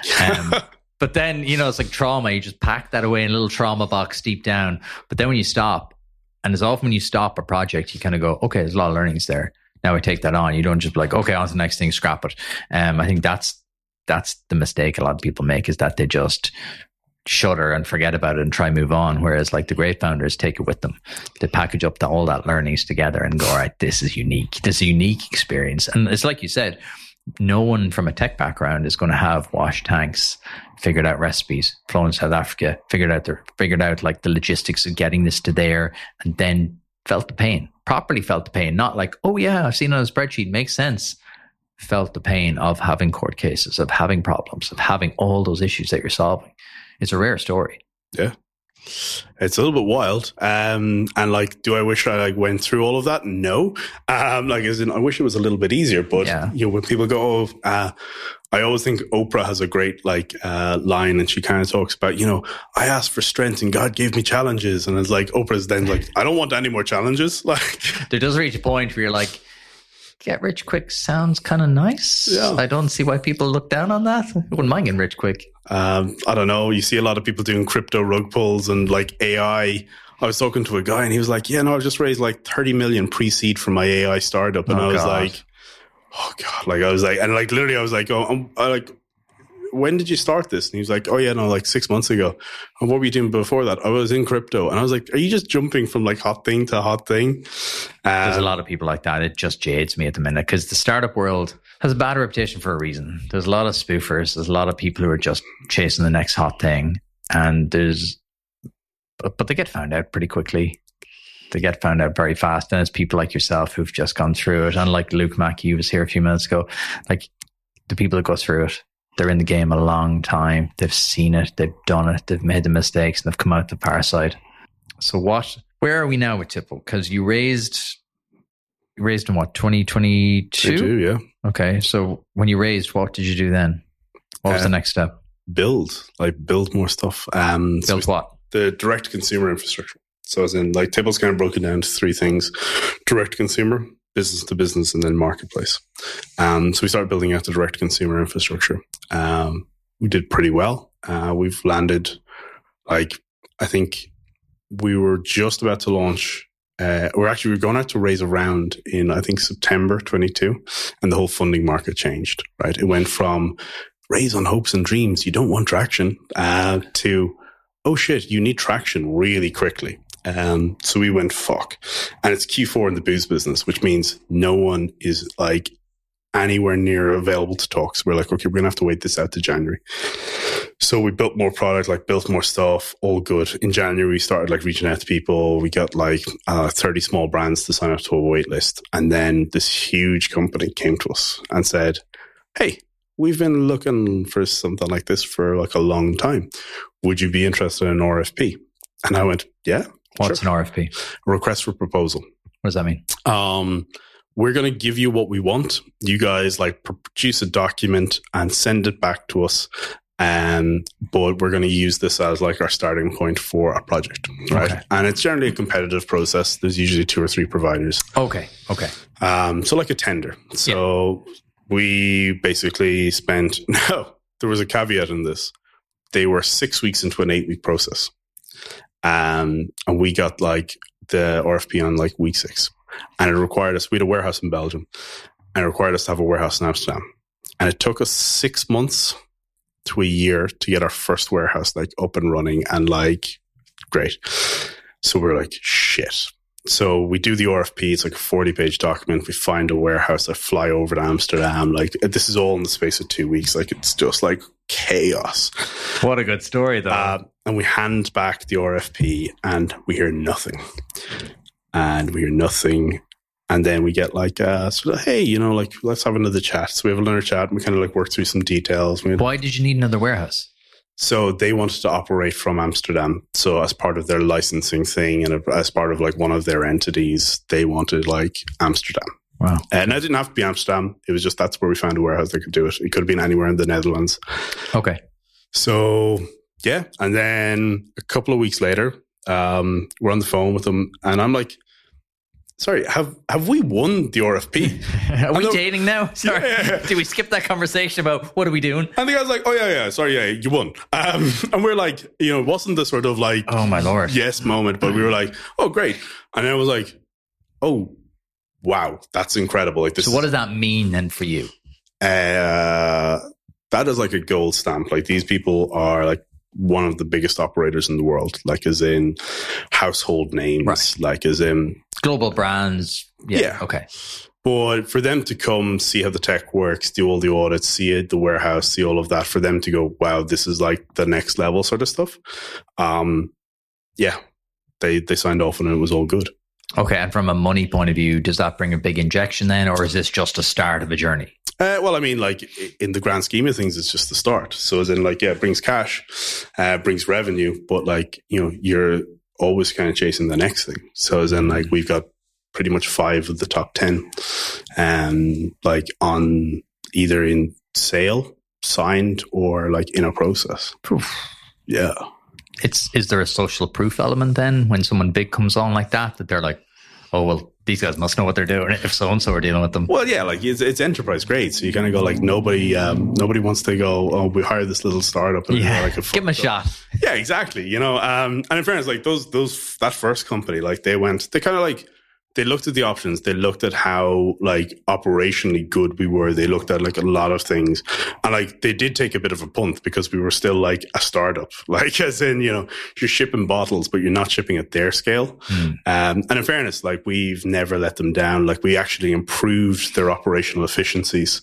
But then, it's like trauma. You just pack that away in a little trauma box deep down. But then when you stop, and as often when you stop a project, you kind of go, okay, there's a lot of learnings there. Now I take that on. You don't just be okay, on to the next thing, scrap it. I think that's the mistake a lot of people make, is that they just shudder and forget about it and try and move on. Whereas the great founders take it with them. They package up all that learnings together and go, all right, this is unique. This is a unique experience. And it's like you said, no one from a tech background is going to have washed tanks, figured out recipes, flown to South Africa, figured out the logistics of getting this to there, and then properly felt the pain. Not oh yeah, I've seen it on a spreadsheet, makes sense. Felt the pain of having court cases, of having problems, of having all those issues that you're solving. It's a rare story. Yeah. It's a little bit wild. And do I wish I went through all of that? No. As in, I wish it was a little bit easier, but when people go, I always think Oprah has a great line, and she kind of talks about, I asked for strength and God gave me challenges. And it's Oprah's then I don't want any more challenges. There does reach a point where you're get rich quick sounds kind of nice. Yeah. I don't see why people look down on that. I wouldn't mind getting rich quick. I don't know. You see a lot of people doing crypto rug pulls and AI. I was talking to a guy and he was I just raised 30 million pre-seed for my AI startup. And I was oh God. I was and literally I was when did you start this? And he was oh yeah, no, 6 months ago. And what were you doing before that? I was in crypto. And I was are you just jumping from hot thing to hot thing? There's a lot of people like that. It just jades me at the minute because the startup world has a bad reputation for a reason. There's a lot of spoofers. There's a lot of people who are just chasing the next hot thing. And but they get found out pretty quickly. They get found out very fast. And it's people like yourself who've just gone through it. And Luke Mackey, who was here a few minutes ago, the people that go through it, they're in the game a long time. They've seen it. They've done it. They've made the mistakes and they've come out the far side. So where are we now with Tipple? Because you raised raised in what, 2022? Yeah. Okay. So when you raised, what did you do then? What was the next step? Build more stuff. Build what? The direct consumer infrastructure. So as in like Tipple's kind of broken down to three things: direct consumer, business to business, and then marketplace. So we started building out the direct consumer infrastructure. We did pretty well. We've landed, like, I think we were just about to launch. We're going out to raise a round in, I think, September 22, and the whole funding market changed, right? It went from raise on hopes and dreams, you don't want traction, to, oh shit, you need traction really quickly. So we went, fuck. And it's Q4 in the booze business, which means no one is like anywhere near available to talk. So we're like, okay, we're going to have to wait this out to January. So we built more product, like built more stuff, all good. In January, we started like reaching out to people. We got like 30 small brands to sign up to a wait list. And then this huge company came to us and said, hey, we've been looking for something like this for like a long time. Would you be interested in an RFP? And I went, yeah. What's sure. an RFP? A request for proposal. What does that mean? We're going to give you what we want. You guys like produce a document and send it back to us. But we're going to use this as like our starting point for a project, right? Okay. And it's generally a competitive process. There's usually 2 or 3 providers. Okay. So like a tender. So we basically spent, there was a caveat in this. They were 6 weeks into an 8-week process. And we got like the RFP on like week 6. And it required us, we had a warehouse in Belgium, and it required us to have a warehouse in Amsterdam. And it took us 6 months to a year to get our first warehouse like up and running and like great. So we're like, shit. So we do the RFP. It's like a 40-page document. We find a warehouse. I fly over to Amsterdam. Like, this is all in the space of 2 weeks. Like, it's just like chaos. What a good story, though. And we hand back the RFP and we hear nothing. And then we get like, sort of, hey, you know, like, let's have another chat. So we have another chat and we kind of like work through some details. Why did you need another warehouse? So they wanted to operate from Amsterdam. So as part of their licensing thing and as part of like one of their entities, they wanted like Amsterdam. Wow. And it didn't have to be Amsterdam. It was just that's where we found a warehouse that could do it. It could have been anywhere in the Netherlands. Okay. So yeah. And then a couple of weeks later, we're on the phone with them and I'm like, sorry, have we won the RFP? Are we dating now? Sorry. Yeah. Did we skip that conversation about what are we doing? And the guy's like, oh, yeah, sorry, yeah, you won. And we're like, you know, it wasn't the sort of like, oh, my Lord. Yes moment, but we were like, oh, great. And then I was like, oh, wow, that's incredible. Like this. So what does that mean then for you? That is like a gold stamp. Like these people are like one of the biggest operators in the world, like as in household names, right. Like as in global brands. Yeah. Okay. But for them to come see how the tech works, do all the audits, see it, the warehouse, see all of that, for them to go, wow, this is like the next level sort of stuff. They signed off and it was all good. Okay. And from a money point of view, does that bring a big injection then, or is this just a start of a journey? Well, I mean, like in the grand scheme of things, it's just the start. So as in like, yeah, it brings cash, brings revenue, but like, you know, you're always kind of chasing the next thing. So as in like, we've got pretty much 5 of the top 10, like on either in sale, signed, or like in a process. Oof. Yeah. Is there a social proof element then when someone big comes on like that they're like, oh, well, these guys must know what they're doing if so-and-so are dealing with them? Well, yeah, like it's enterprise grade. So you kind of go like, nobody wants to go, oh, we hired this little startup. And yeah, like give them a shot. Yeah, exactly. You know, and in fairness, like that first company, like they kind of like, they looked at the options. They looked at how like operationally good we were. They looked at like a lot of things, and like they did take a bit of a punt because we were still like a startup, like as in, you know, you're shipping bottles, but you're not shipping at their scale. And in fairness, like we've never let them down. Like we actually improved their operational efficiencies.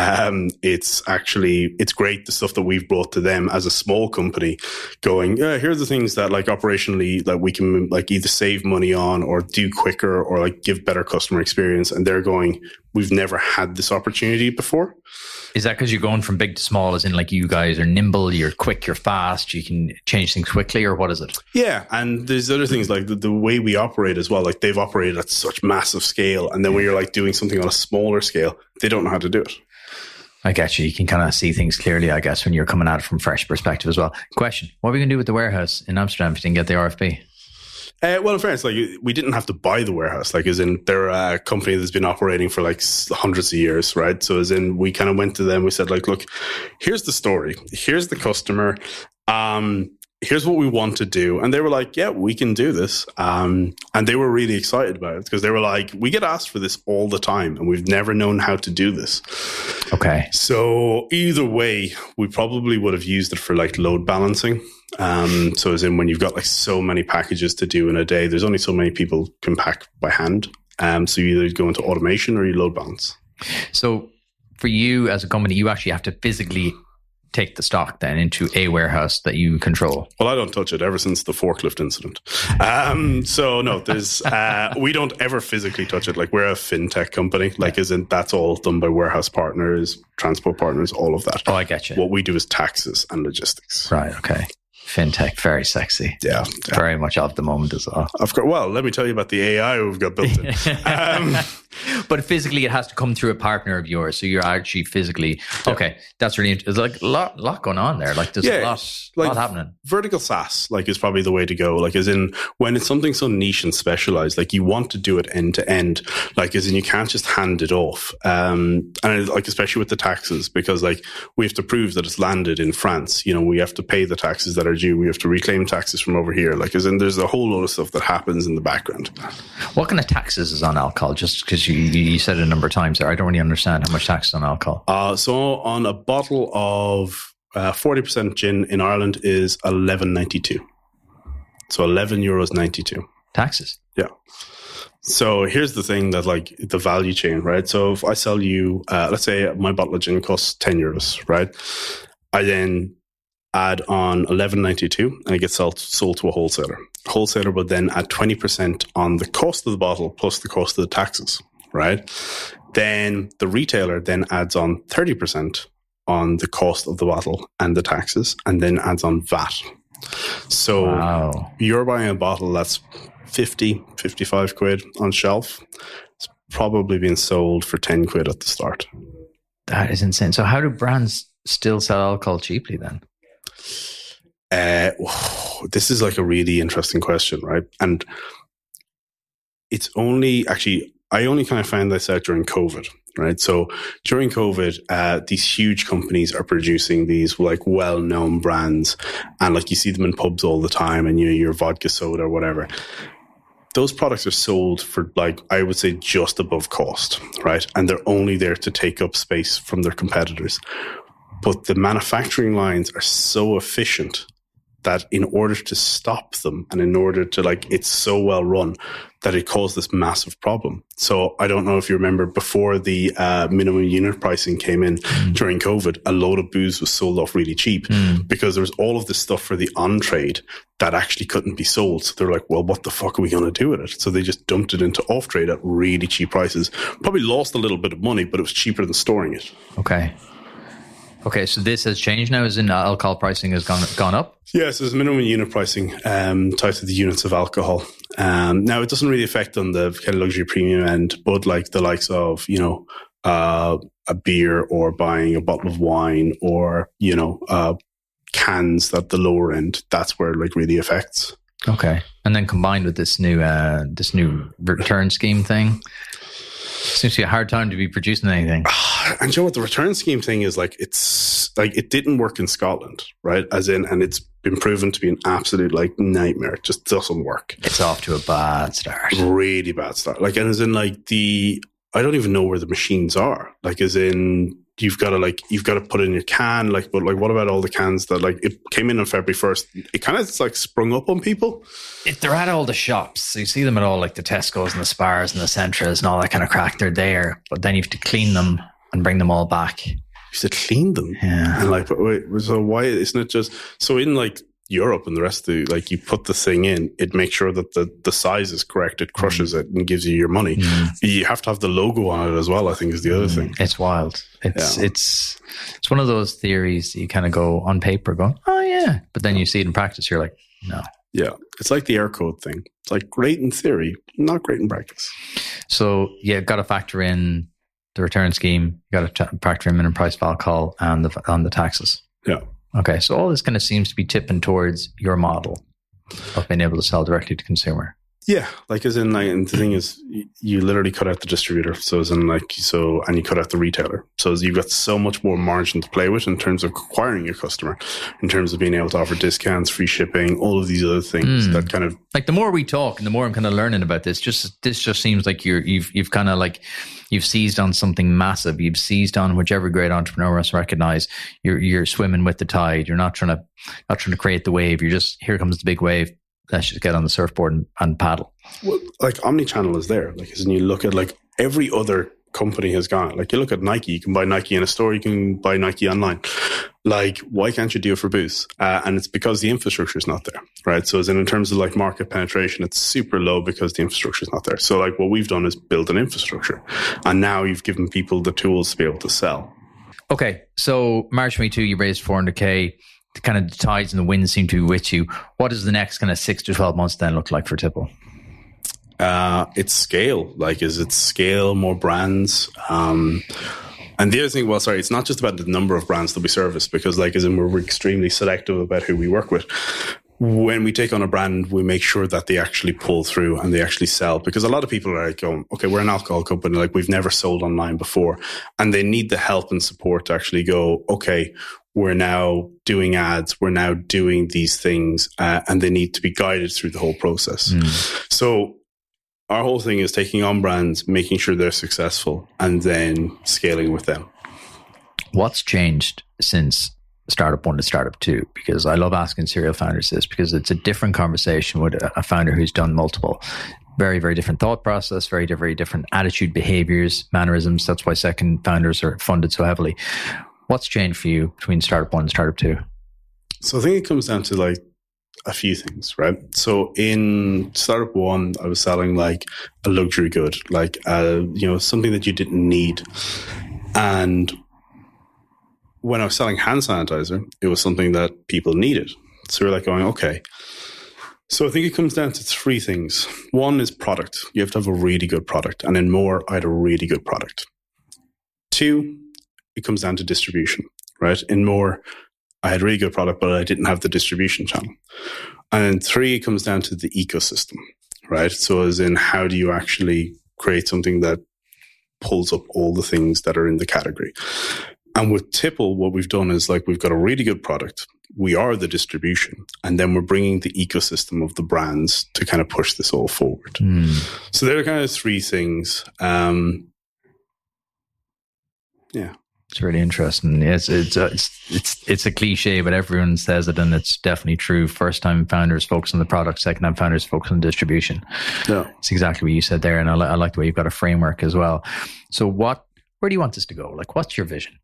It's great the stuff that we've brought to them as a small company, going, here are the things that like operationally that we can like either save money on or do quicker or like give better customer experience. And they're going, we've never had this opportunity before. Is that because you're going from big to small, as in like you guys are nimble, you're quick, you're fast, you can change things quickly, or what is it? Yeah. And there's other things like the way we operate as well. Like they've operated at such massive scale. And then when you're like doing something on a smaller scale, they don't know how to do it. I get you. You can kind of see things clearly, I guess, when you're coming at it from a fresh perspective as well. Question: what are we going to do with the warehouse in Amsterdam if you didn't get the RFP? Well, in fairness, like we didn't have to buy the warehouse. Like, as in, they're a company that's been operating for like hundreds of years, right? So, as in, we kind of went to them. We said, like, look, here's the story. Here's the customer. Here's what we want to do. And they were like, yeah, we can do this. And they were really excited about it because they were like, we get asked for this all the time and we've never known how to do this. Okay. So either way, we probably would have used it for like load balancing. So as in when you've got like so many packages to do in a day, there's only so many people can pack by hand. So you either go into automation or you load balance. So for you as a company, you actually have to physically take the stock then into a warehouse that you control. Well, I don't touch it ever since the forklift incident. So no, there's we don't ever physically touch it. Like we're a fintech company, like isn't that's all done by warehouse partners, transport partners, all of that. Oh, I get you. What we do is taxes and logistics. Right. Okay. Fintech, very sexy. Yeah. Very much of the moment as well. Of course. Well, let me tell you about the AI we've got built in. But physically, it has to come through a partner of yours. So you're actually physically, okay, that's really interesting. There's like a lot going on there. Like there's a lot happening. Vertical SaaS, like, is probably the way to go. Like, as in, when it's something so niche and specialized, like, you want to do it end to end. Like, as in, you can't just hand it off. And like, especially with the taxes, because like, we have to prove that it's landed in France. You know, we have to pay the taxes that are due. We have to reclaim taxes from over here. Like, as in, there's a whole load of stuff that happens in the background. What kind of taxes is on alcohol? Just because you said it a number of times there, I don't really understand how much tax is on alcohol. So on a bottle of 40% gin in Ireland is €11.92. So €11.92. Taxes. Yeah. So here's the thing that like the value chain, right? So if I sell you, let's say my bottle of gin costs €10, right? I then add on €11.92 and it gets sold to a wholesaler. Wholesaler will then add 20% on the cost of the bottle plus the cost of the taxes, right? Then the retailer then adds on 30% on the cost of the bottle and the taxes, and then adds on VAT. So You're buying a bottle that's 50, 55 quid on shelf. It's probably being sold for 10 quid at the start. That is insane. So how do brands still sell alcohol cheaply then? This is like a really interesting question, right? And it's only actually, I only kind of found this out during COVID, right? So during COVID, these huge companies are producing these like well-known brands, and like you see them in pubs all the time, and you know, your vodka soda or whatever. Those products are sold for like, I would say, just above cost, right? And they're only there to take up space from their competitors. But the manufacturing lines are so efficient that in order to stop them and in order to like, it's so well run that it caused this massive problem. So I don't know if you remember before the minimum unit pricing came in during COVID, a load of booze was sold off really cheap because there was all of this stuff for the on trade that actually couldn't be sold. So they're like, well, what the fuck are we going to do with it? So they just dumped it into off trade at really cheap prices. Probably lost a little bit of money, but it was cheaper than storing it. Okay, so this has changed now, as in alcohol pricing has gone up? Yes, there's minimum unit pricing tied to the units of alcohol. Now, it doesn't really affect on the kind of luxury premium end, but like the likes of, you know, a beer or buying a bottle of wine or, you know, cans at the lower end, that's where it like really affects. Okay. And then combined with this new return scheme thing, seems to be a hard time to be producing anything. And you know what, the return scheme thing is like, it's like, it didn't work in Scotland, right? As in, and it's been proven to be an absolute like nightmare. It just doesn't work. It's off to a bad start. Really bad start. Like, and as in like I don't even know where the machines are. Like, as in, you've got to put it in your can. Like, but like, what about all the cans that like, it came in on February 1st. It kind of like sprung up on people. If they're at all the shops, so you see them at all like the Tesco's and the Spars and the Centras and all that kind of crack, they're there, but then you have to clean them and bring them all back. You have to clean them? Yeah. And like, wait, so why isn't it just, so in like Europe and the rest of like you put the thing in, it makes sure that the size is correct, it crushes it and gives you your money. You have to have the logo on it as well, I think, is the other thing. It's wild. It's one of those theories that you kind of go on paper going, oh yeah, but then you see it in practice, you're like, no. Yeah, it's like the air code thing. It's like great in theory, not great in practice. So you've got to factor in the return scheme, you got to factor in minimum price of alcohol and the taxes. Yeah. Okay, so all this kind of seems to be tipping towards your model of being able to sell directly to consumer. Yeah, like as in, like, and the thing is, you literally cut out the distributor, and you cut out the retailer. So you've got so much more margin to play with in terms of acquiring your customer, in terms of being able to offer discounts, free shipping, all of these other things that kind of like the more we talk and the more I'm kind of learning about this. This just seems like you've kind of like you've seized on something massive. You've seized on which every great entrepreneur must recognize. You're swimming with the tide. You're not trying to create the wave. You're just, here comes the big wave. Let's just get on the surfboard and paddle. Well, like omnichannel is there. Like, as in you look at like every other company has gone. Like you look at Nike, you can buy Nike in a store, you can buy Nike online. Like, why can't you do it for Boost? And it's because the infrastructure is not there, right? So as in terms of like market penetration, it's super low because the infrastructure is not there. So like what we've done is build an infrastructure, and now you've given people the tools to be able to sell. Okay, so March 22, you raised 400k. The kind of the tides and the winds seem to be with you. What does the next kind of 6 to 12 months then look like for Tipple? It's scale. Like, is it scale, more brands? And the other thing, it's not just about the number of brands that we service, because like, as in, we're extremely selective about who we work with. When we take on a brand, we make sure that they actually pull through and they actually sell, because a lot of people are like going, okay, we're an alcohol company, like we've never sold online before, and they need the help and support to actually go, okay, we're now doing ads, we're now doing these things, and they need to be guided through the whole process. So our whole thing is taking on brands, making sure they're successful, and then scaling with them. What's changed since Startup 1 to Startup 2? Because I love asking serial founders this, because it's a different conversation with a founder who's done multiple. Very, very different thought process, very different attitude, behaviors, mannerisms. That's why second founders are funded so heavily. What's changed for you between Startup 1 and Startup 2? So I think it comes down to like a few things, right? So in Startup 1, I was selling like a luxury good, like, something that you didn't need. And when I was selling hand sanitizer, it was something that people needed. So we're like going, okay. So I think it comes down to three things. One is product. You have to have a really good product. And in More, I had a really good product. 2, it comes down to distribution, right? In More, I had a really good product, but I didn't have the distribution channel. And then 3, it comes down to the ecosystem, right? So as in, how do you actually create something that pulls up all the things that are in the category? And with Tipple, what we've done is like, we've got a really good product. We are the distribution. And then we're bringing the ecosystem of the brands to kind of push this all forward. So there are kind of 3 things. Yeah. It's really interesting. It's a cliche, but everyone says it, and it's definitely true. First time founders focus on the product. Second time founders focus on distribution. Yeah, it's exactly what you said there, and I like the way you've got a framework as well. So, where do you want this to go? Like, what's your vision?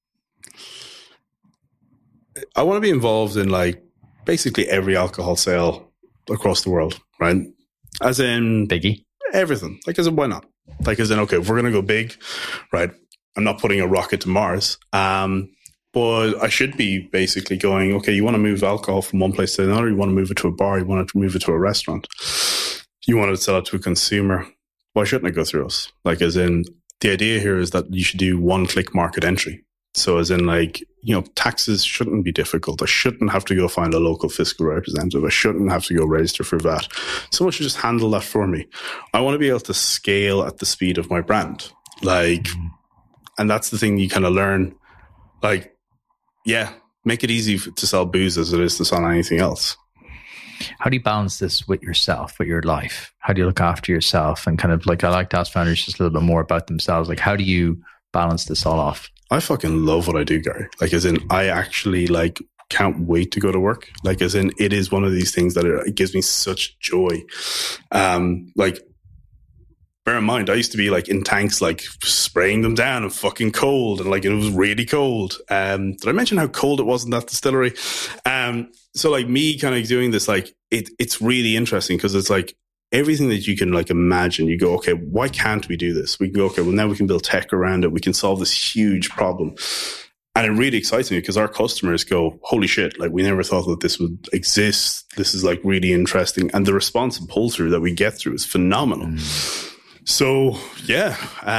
I want to be involved in like basically every alcohol sale across the world, right? As in Biggie, everything. Like, as in, why not? Like, as in, okay, if we're going to go big, right? I'm not putting a rocket to Mars, but I should be basically going, okay, you want to move alcohol from one place to another, you want to move it to a bar, you want to move it to a restaurant, you want to sell it to a consumer. Why shouldn't it go through us? Like, as in, the idea here is that you should do one-click market entry. So as in, like, taxes shouldn't be difficult. I shouldn't have to go find a local fiscal representative. I shouldn't have to go register for VAT. Someone should just handle that for me. I want to be able to scale at the speed of my brand. Like, and that's the thing you kind of learn. Like, yeah, make it easy to sell booze as it is to sell anything else. How do you balance this with yourself, with your life? How do you look after yourself? And kind of like, I like to ask founders just a little bit more about themselves. Like, how do you balance this all off? I fucking love what I do, Gary. Like, as in, I actually like can't wait to go to work. Like, as in, it is one of these things that it gives me such joy. Like, bear in mind, I used to be like in tanks, like spraying them down and fucking cold, and like it was really cold. Did I mention how cold it was in that distillery? So like me kind of doing this, like it's really interesting because it's like everything that you can like imagine. You go, okay, why can't we do this? We go, okay, well now we can build tech around it. We can solve this huge problem. And it really excites me because our customers go, holy shit, like we never thought that this would exist. This is like really interesting. And the response and pull through that we get through is phenomenal. So yeah,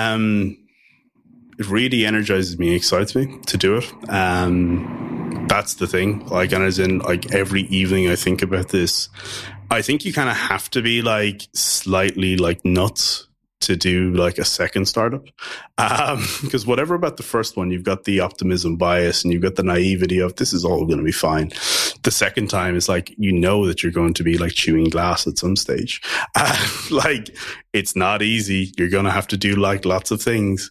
it really energizes me, excites me to do it. That's the thing. Like, and as in like every evening I think about this, I think you kind of have to be like slightly like nuts to do like a second startup. Because whatever about the first one, you've got the optimism bias and you've got the naivety of this is all going to be fine. The second time is like, you know that you're going to be like chewing glass at some stage. Like it's not easy. You're going to have to do like lots of things.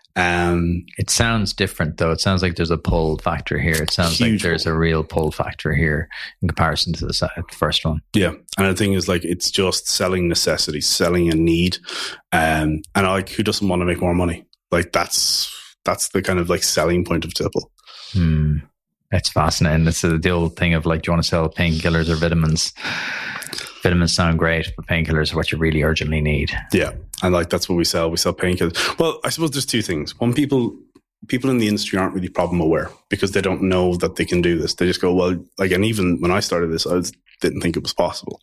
It sounds different though. It sounds like there's a pull factor here. It sounds like there's a real pull factor here in comparison to the first one. Yeah. And the thing is like, it's just selling necessity, selling a need. And like, who doesn't want to make more money? Like that's the kind of like selling point of Tipple. That's fascinating. It's the old thing of like, do you want to sell painkillers or vitamins? Vitamins sound great, but painkillers are what you really urgently need. Yeah. And like, that's what we sell. We sell painkillers. Well, I suppose there's two things. One, people in the industry aren't really problem aware because they don't know that they can do this. They just go, well, like, and even when I started this, I didn't think it was possible.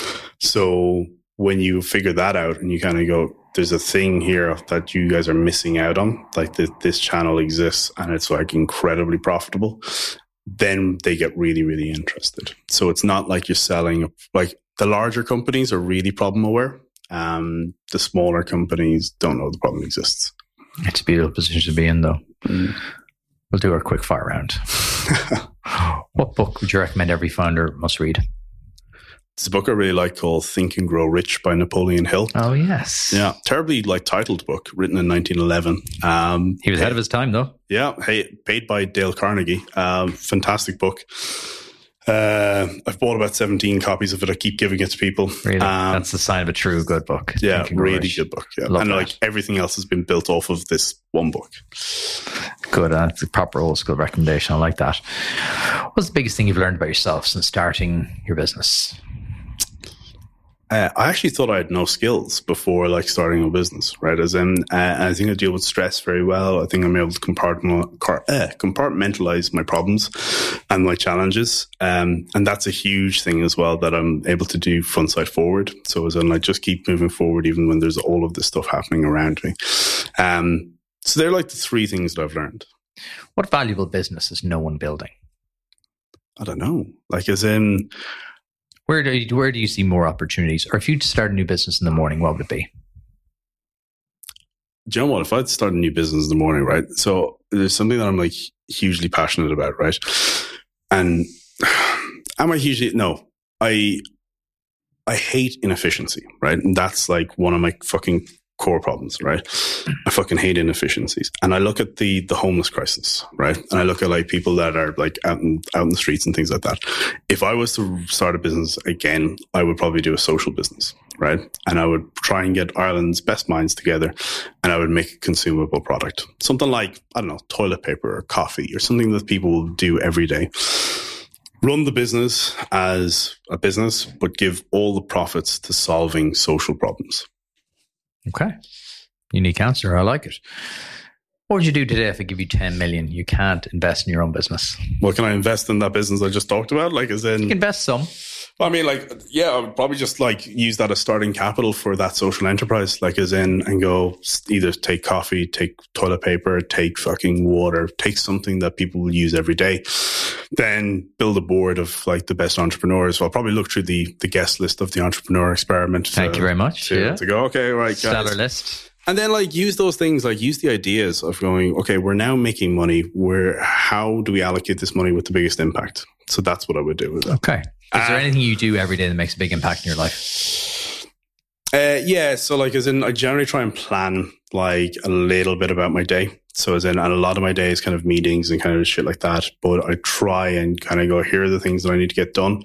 So when you figure that out and you kind of go, there's a thing here that you guys are missing out on, like this channel exists and it's like incredibly profitable, then they get really, really interested. So it's not like you're selling, like the larger companies are really problem aware. The smaller companies don't know the problem exists. It's a beautiful position to be in though. We'll do our quick fire round. What book would you recommend every founder must read? It's a book I really like called Think and Grow Rich by Napoleon Hill. Oh, yes. Yeah. Terribly like titled book written in 1911. He was ahead of his time though. Yeah. Hey, paid by Dale Carnegie. Fantastic book. I've bought about 17 copies of it. I keep giving it to people. Really? That's the sign of a true good book. Yeah. Really good book. Yeah. Love and that. like everything else has been built off of this one book. Good. It's a proper old school recommendation. I like that. What's the biggest thing you've learned about yourself since starting your business? I actually thought I had no skills before like starting a business, right? As in, I think I deal with stress very well. I think I'm able to compartmentalize my problems and my challenges. And that's a huge thing as well that I'm able to do front side forward. So as in like just keep moving forward even when there's all of this stuff happening around me. So they're like the three things that I've learned. What valuable business is no one building? I don't know. Like as in... Where do you see more opportunities? Or if you start a new business in the morning, what would it be? Do you know what? If I'd start a new business in the morning, right? So there's something that I'm like hugely passionate about, right? And am I hugely? No, I hate inefficiency, right? And that's like one of my fucking core problems, right? I fucking hate inefficiencies. And I look at the homeless crisis, right? And I look at like people that are like out in the streets and things like that. If I was to start a business again, I would probably do a social business, right? And I would try and get Ireland's best minds together and I would make a consumable product. Something like, I don't know, toilet paper or coffee or something that people will do every day. Run the business as a business, but give all the profits to solving social problems. Okay. Unique answer. I like it. What would you do today if I give you 10 million? You can't invest in your own business. Well, can I invest in that business I just talked about? Like, as in, you can invest some. I mean, like, yeah, I would probably just like use that as starting capital for that social enterprise, like as in, and go either take coffee, take toilet paper, take fucking water, take something that people will use every day. Then build a board of like the best entrepreneurs. So I'll probably look through the guest list of the entrepreneur experiment. Thank you very much. To go, okay, right, guys. Stellar list. And then like use those things, like use the ideas of going, okay, we're now making money. How do we allocate this money with the biggest impact? So that's what I would do with it. Okay. Is there anything you do every day that makes a big impact in your life? Yeah. So like, as in, I generally try and plan like a little bit about my day. So as in, and a lot of my day is kind of meetings and kind of shit like that. But I try and kind of go, here are the things that I need to get done.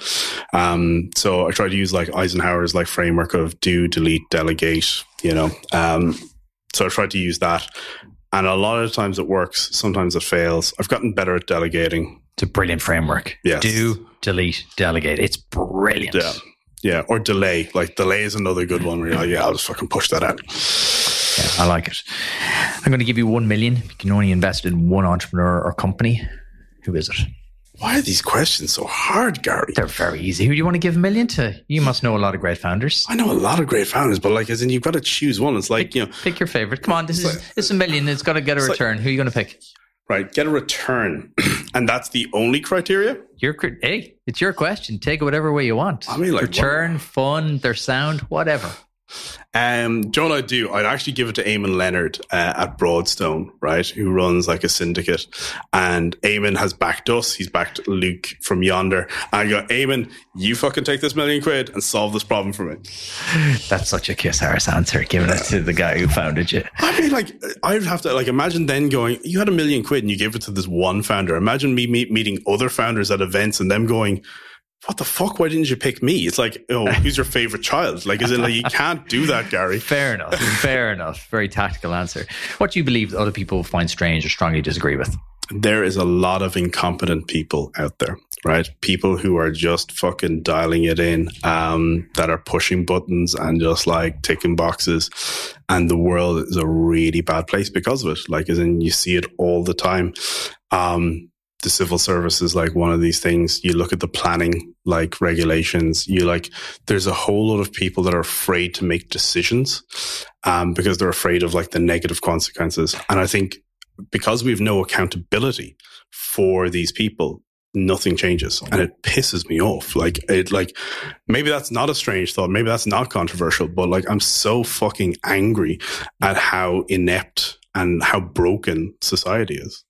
So I try to use like Eisenhower's like framework of do, delete, delegate, you know. So I tried to use that. And a lot of times it works. Sometimes it fails. I've gotten better at delegating. It's a brilliant framework. Yes. Do, delete, delegate. It's brilliant. Yeah. Yeah. Or delay. Like delay is another good one where you're like, yeah, I'll just fucking push that out. Yeah, I like it. I'm going to give you 1 million. You can only invest in one entrepreneur or company. Who is it? Why are these questions so hard, Gary? They're very easy. Who do you want to give 1 million to? You must know a lot of great founders. I know a lot of great founders, but like, as in, you've got to choose one. It's like, pick your favorite. Come on, this is 1 million. It's got to get a return. Who are you going to pick? Right, get a return. And that's the only criteria? Hey, it's your question. Take it whatever way you want. I mean, like, return, fun, their sound, whatever. Joe, I'd actually give it to Eamon Leonard at Broadstone, right, who runs like a syndicate. And Eamon has backed us. He's backed Luke from Yonder. And I go, Eamon, you fucking take this £1 million and solve this problem for me. That's such a kiss arse answer, giving it to the guy who founded you. I mean, like, I'd have to, like, imagine then going, you had $1 million and you gave it to this one founder. Imagine me meeting other founders at events and them going, what the fuck? Why didn't you pick me? It's like, who's your favorite child? Like, is it like, you can't do that, Gary? Fair enough. Very tactical answer. What do you believe other people find strange or strongly disagree with? There is a lot of incompetent people out there, right? People who are just fucking dialing it in, that are pushing buttons and just like ticking boxes. And the world is a really bad place because of it. Like, as in, you see it all the time. The civil service is like one of these things. You look at the planning, like regulations, there's a whole lot of people that are afraid to make decisions, because they're afraid of like the negative consequences. And I think because we have no accountability for these people, nothing changes, and it pisses me off. Maybe that's not a strange thought. Maybe that's not controversial, but like, I'm so fucking angry at how inept and how broken society is.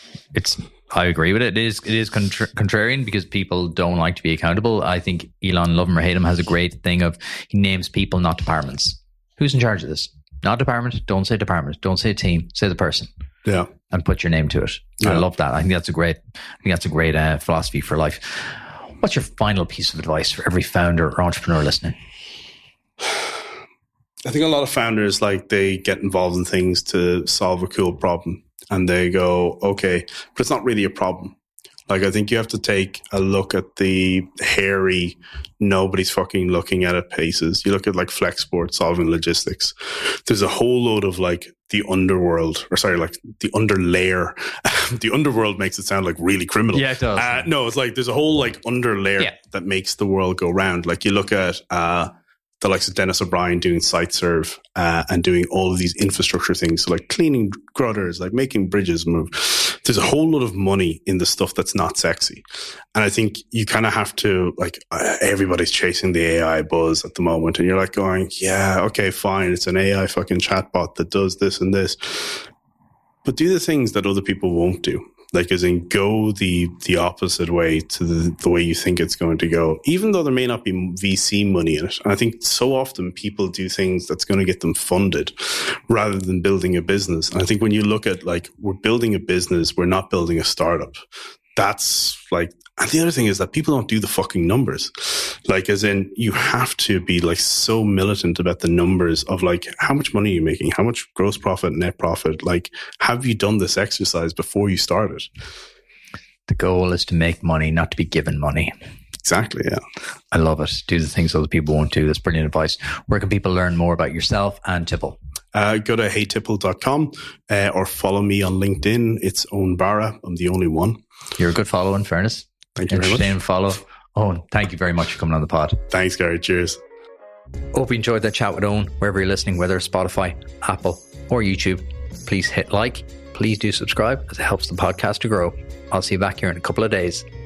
I agree with it. It is contrarian because people don't like to be accountable. I think Elon, love him or hate him, has a great thing of he names people, not departments. Who's in charge of this? Not department. Don't say department. Don't say team. Say the person. Yeah, and put your name to it. Yeah. I love that. I think that's a great philosophy for life. What's your final piece of advice for every founder or entrepreneur listening? I think a lot of founders, like, they get involved in things to solve a cool problem. And they go, okay, but it's not really a problem. Like, I think you have to take a look at the hairy, nobody's fucking looking at it paces. You look at like Flexport solving logistics. There's a whole load of like the underworld, like the underlayer. The underworld makes it sound like really criminal. Yeah, it does. No, it's like there's a whole like underlayer that makes the world go round. Like, you look at the likes of Dennis O'Brien doing SiteServe and doing all of these infrastructure things, so like cleaning gutters, like making bridges move. There's a whole lot of money in the stuff that's not sexy. And I think you kind of have to, like, everybody's chasing the AI buzz at the moment. And you're like going, yeah, okay, fine. It's an AI fucking chatbot that does this and this. But do the things that other people won't do. Like, as in, go the opposite way to the way you think it's going to go, even though there may not be VC money in it. And I think so often people do things that's going to get them funded rather than building a business. And I think when you look at, like, we're building a business, we're not building a startup. That's like, and the other thing is that people don't do the fucking numbers. Like, as in, you have to be like so militant about the numbers of like, how much money are you making? How much gross profit, net profit? Like, have you done this exercise before you started? The goal is to make money, not to be given money. Exactly, yeah. I love it. Do the things other people won't do. That's brilliant advice. Where can people learn more about yourself and Tipple? Go to heytipple.com or follow me on LinkedIn. It's Owen Barra. I'm the only one. You're a good follow, in fairness. Thank you very much. Follow. Owen, thank you very much for coming on the pod. Thanks, Gary. Cheers. Hope you enjoyed that chat with Owen. Wherever you're listening, whether it's Spotify, Apple, or YouTube, please hit like. Please do subscribe, as it helps the podcast to grow. I'll see you back here in a couple of days.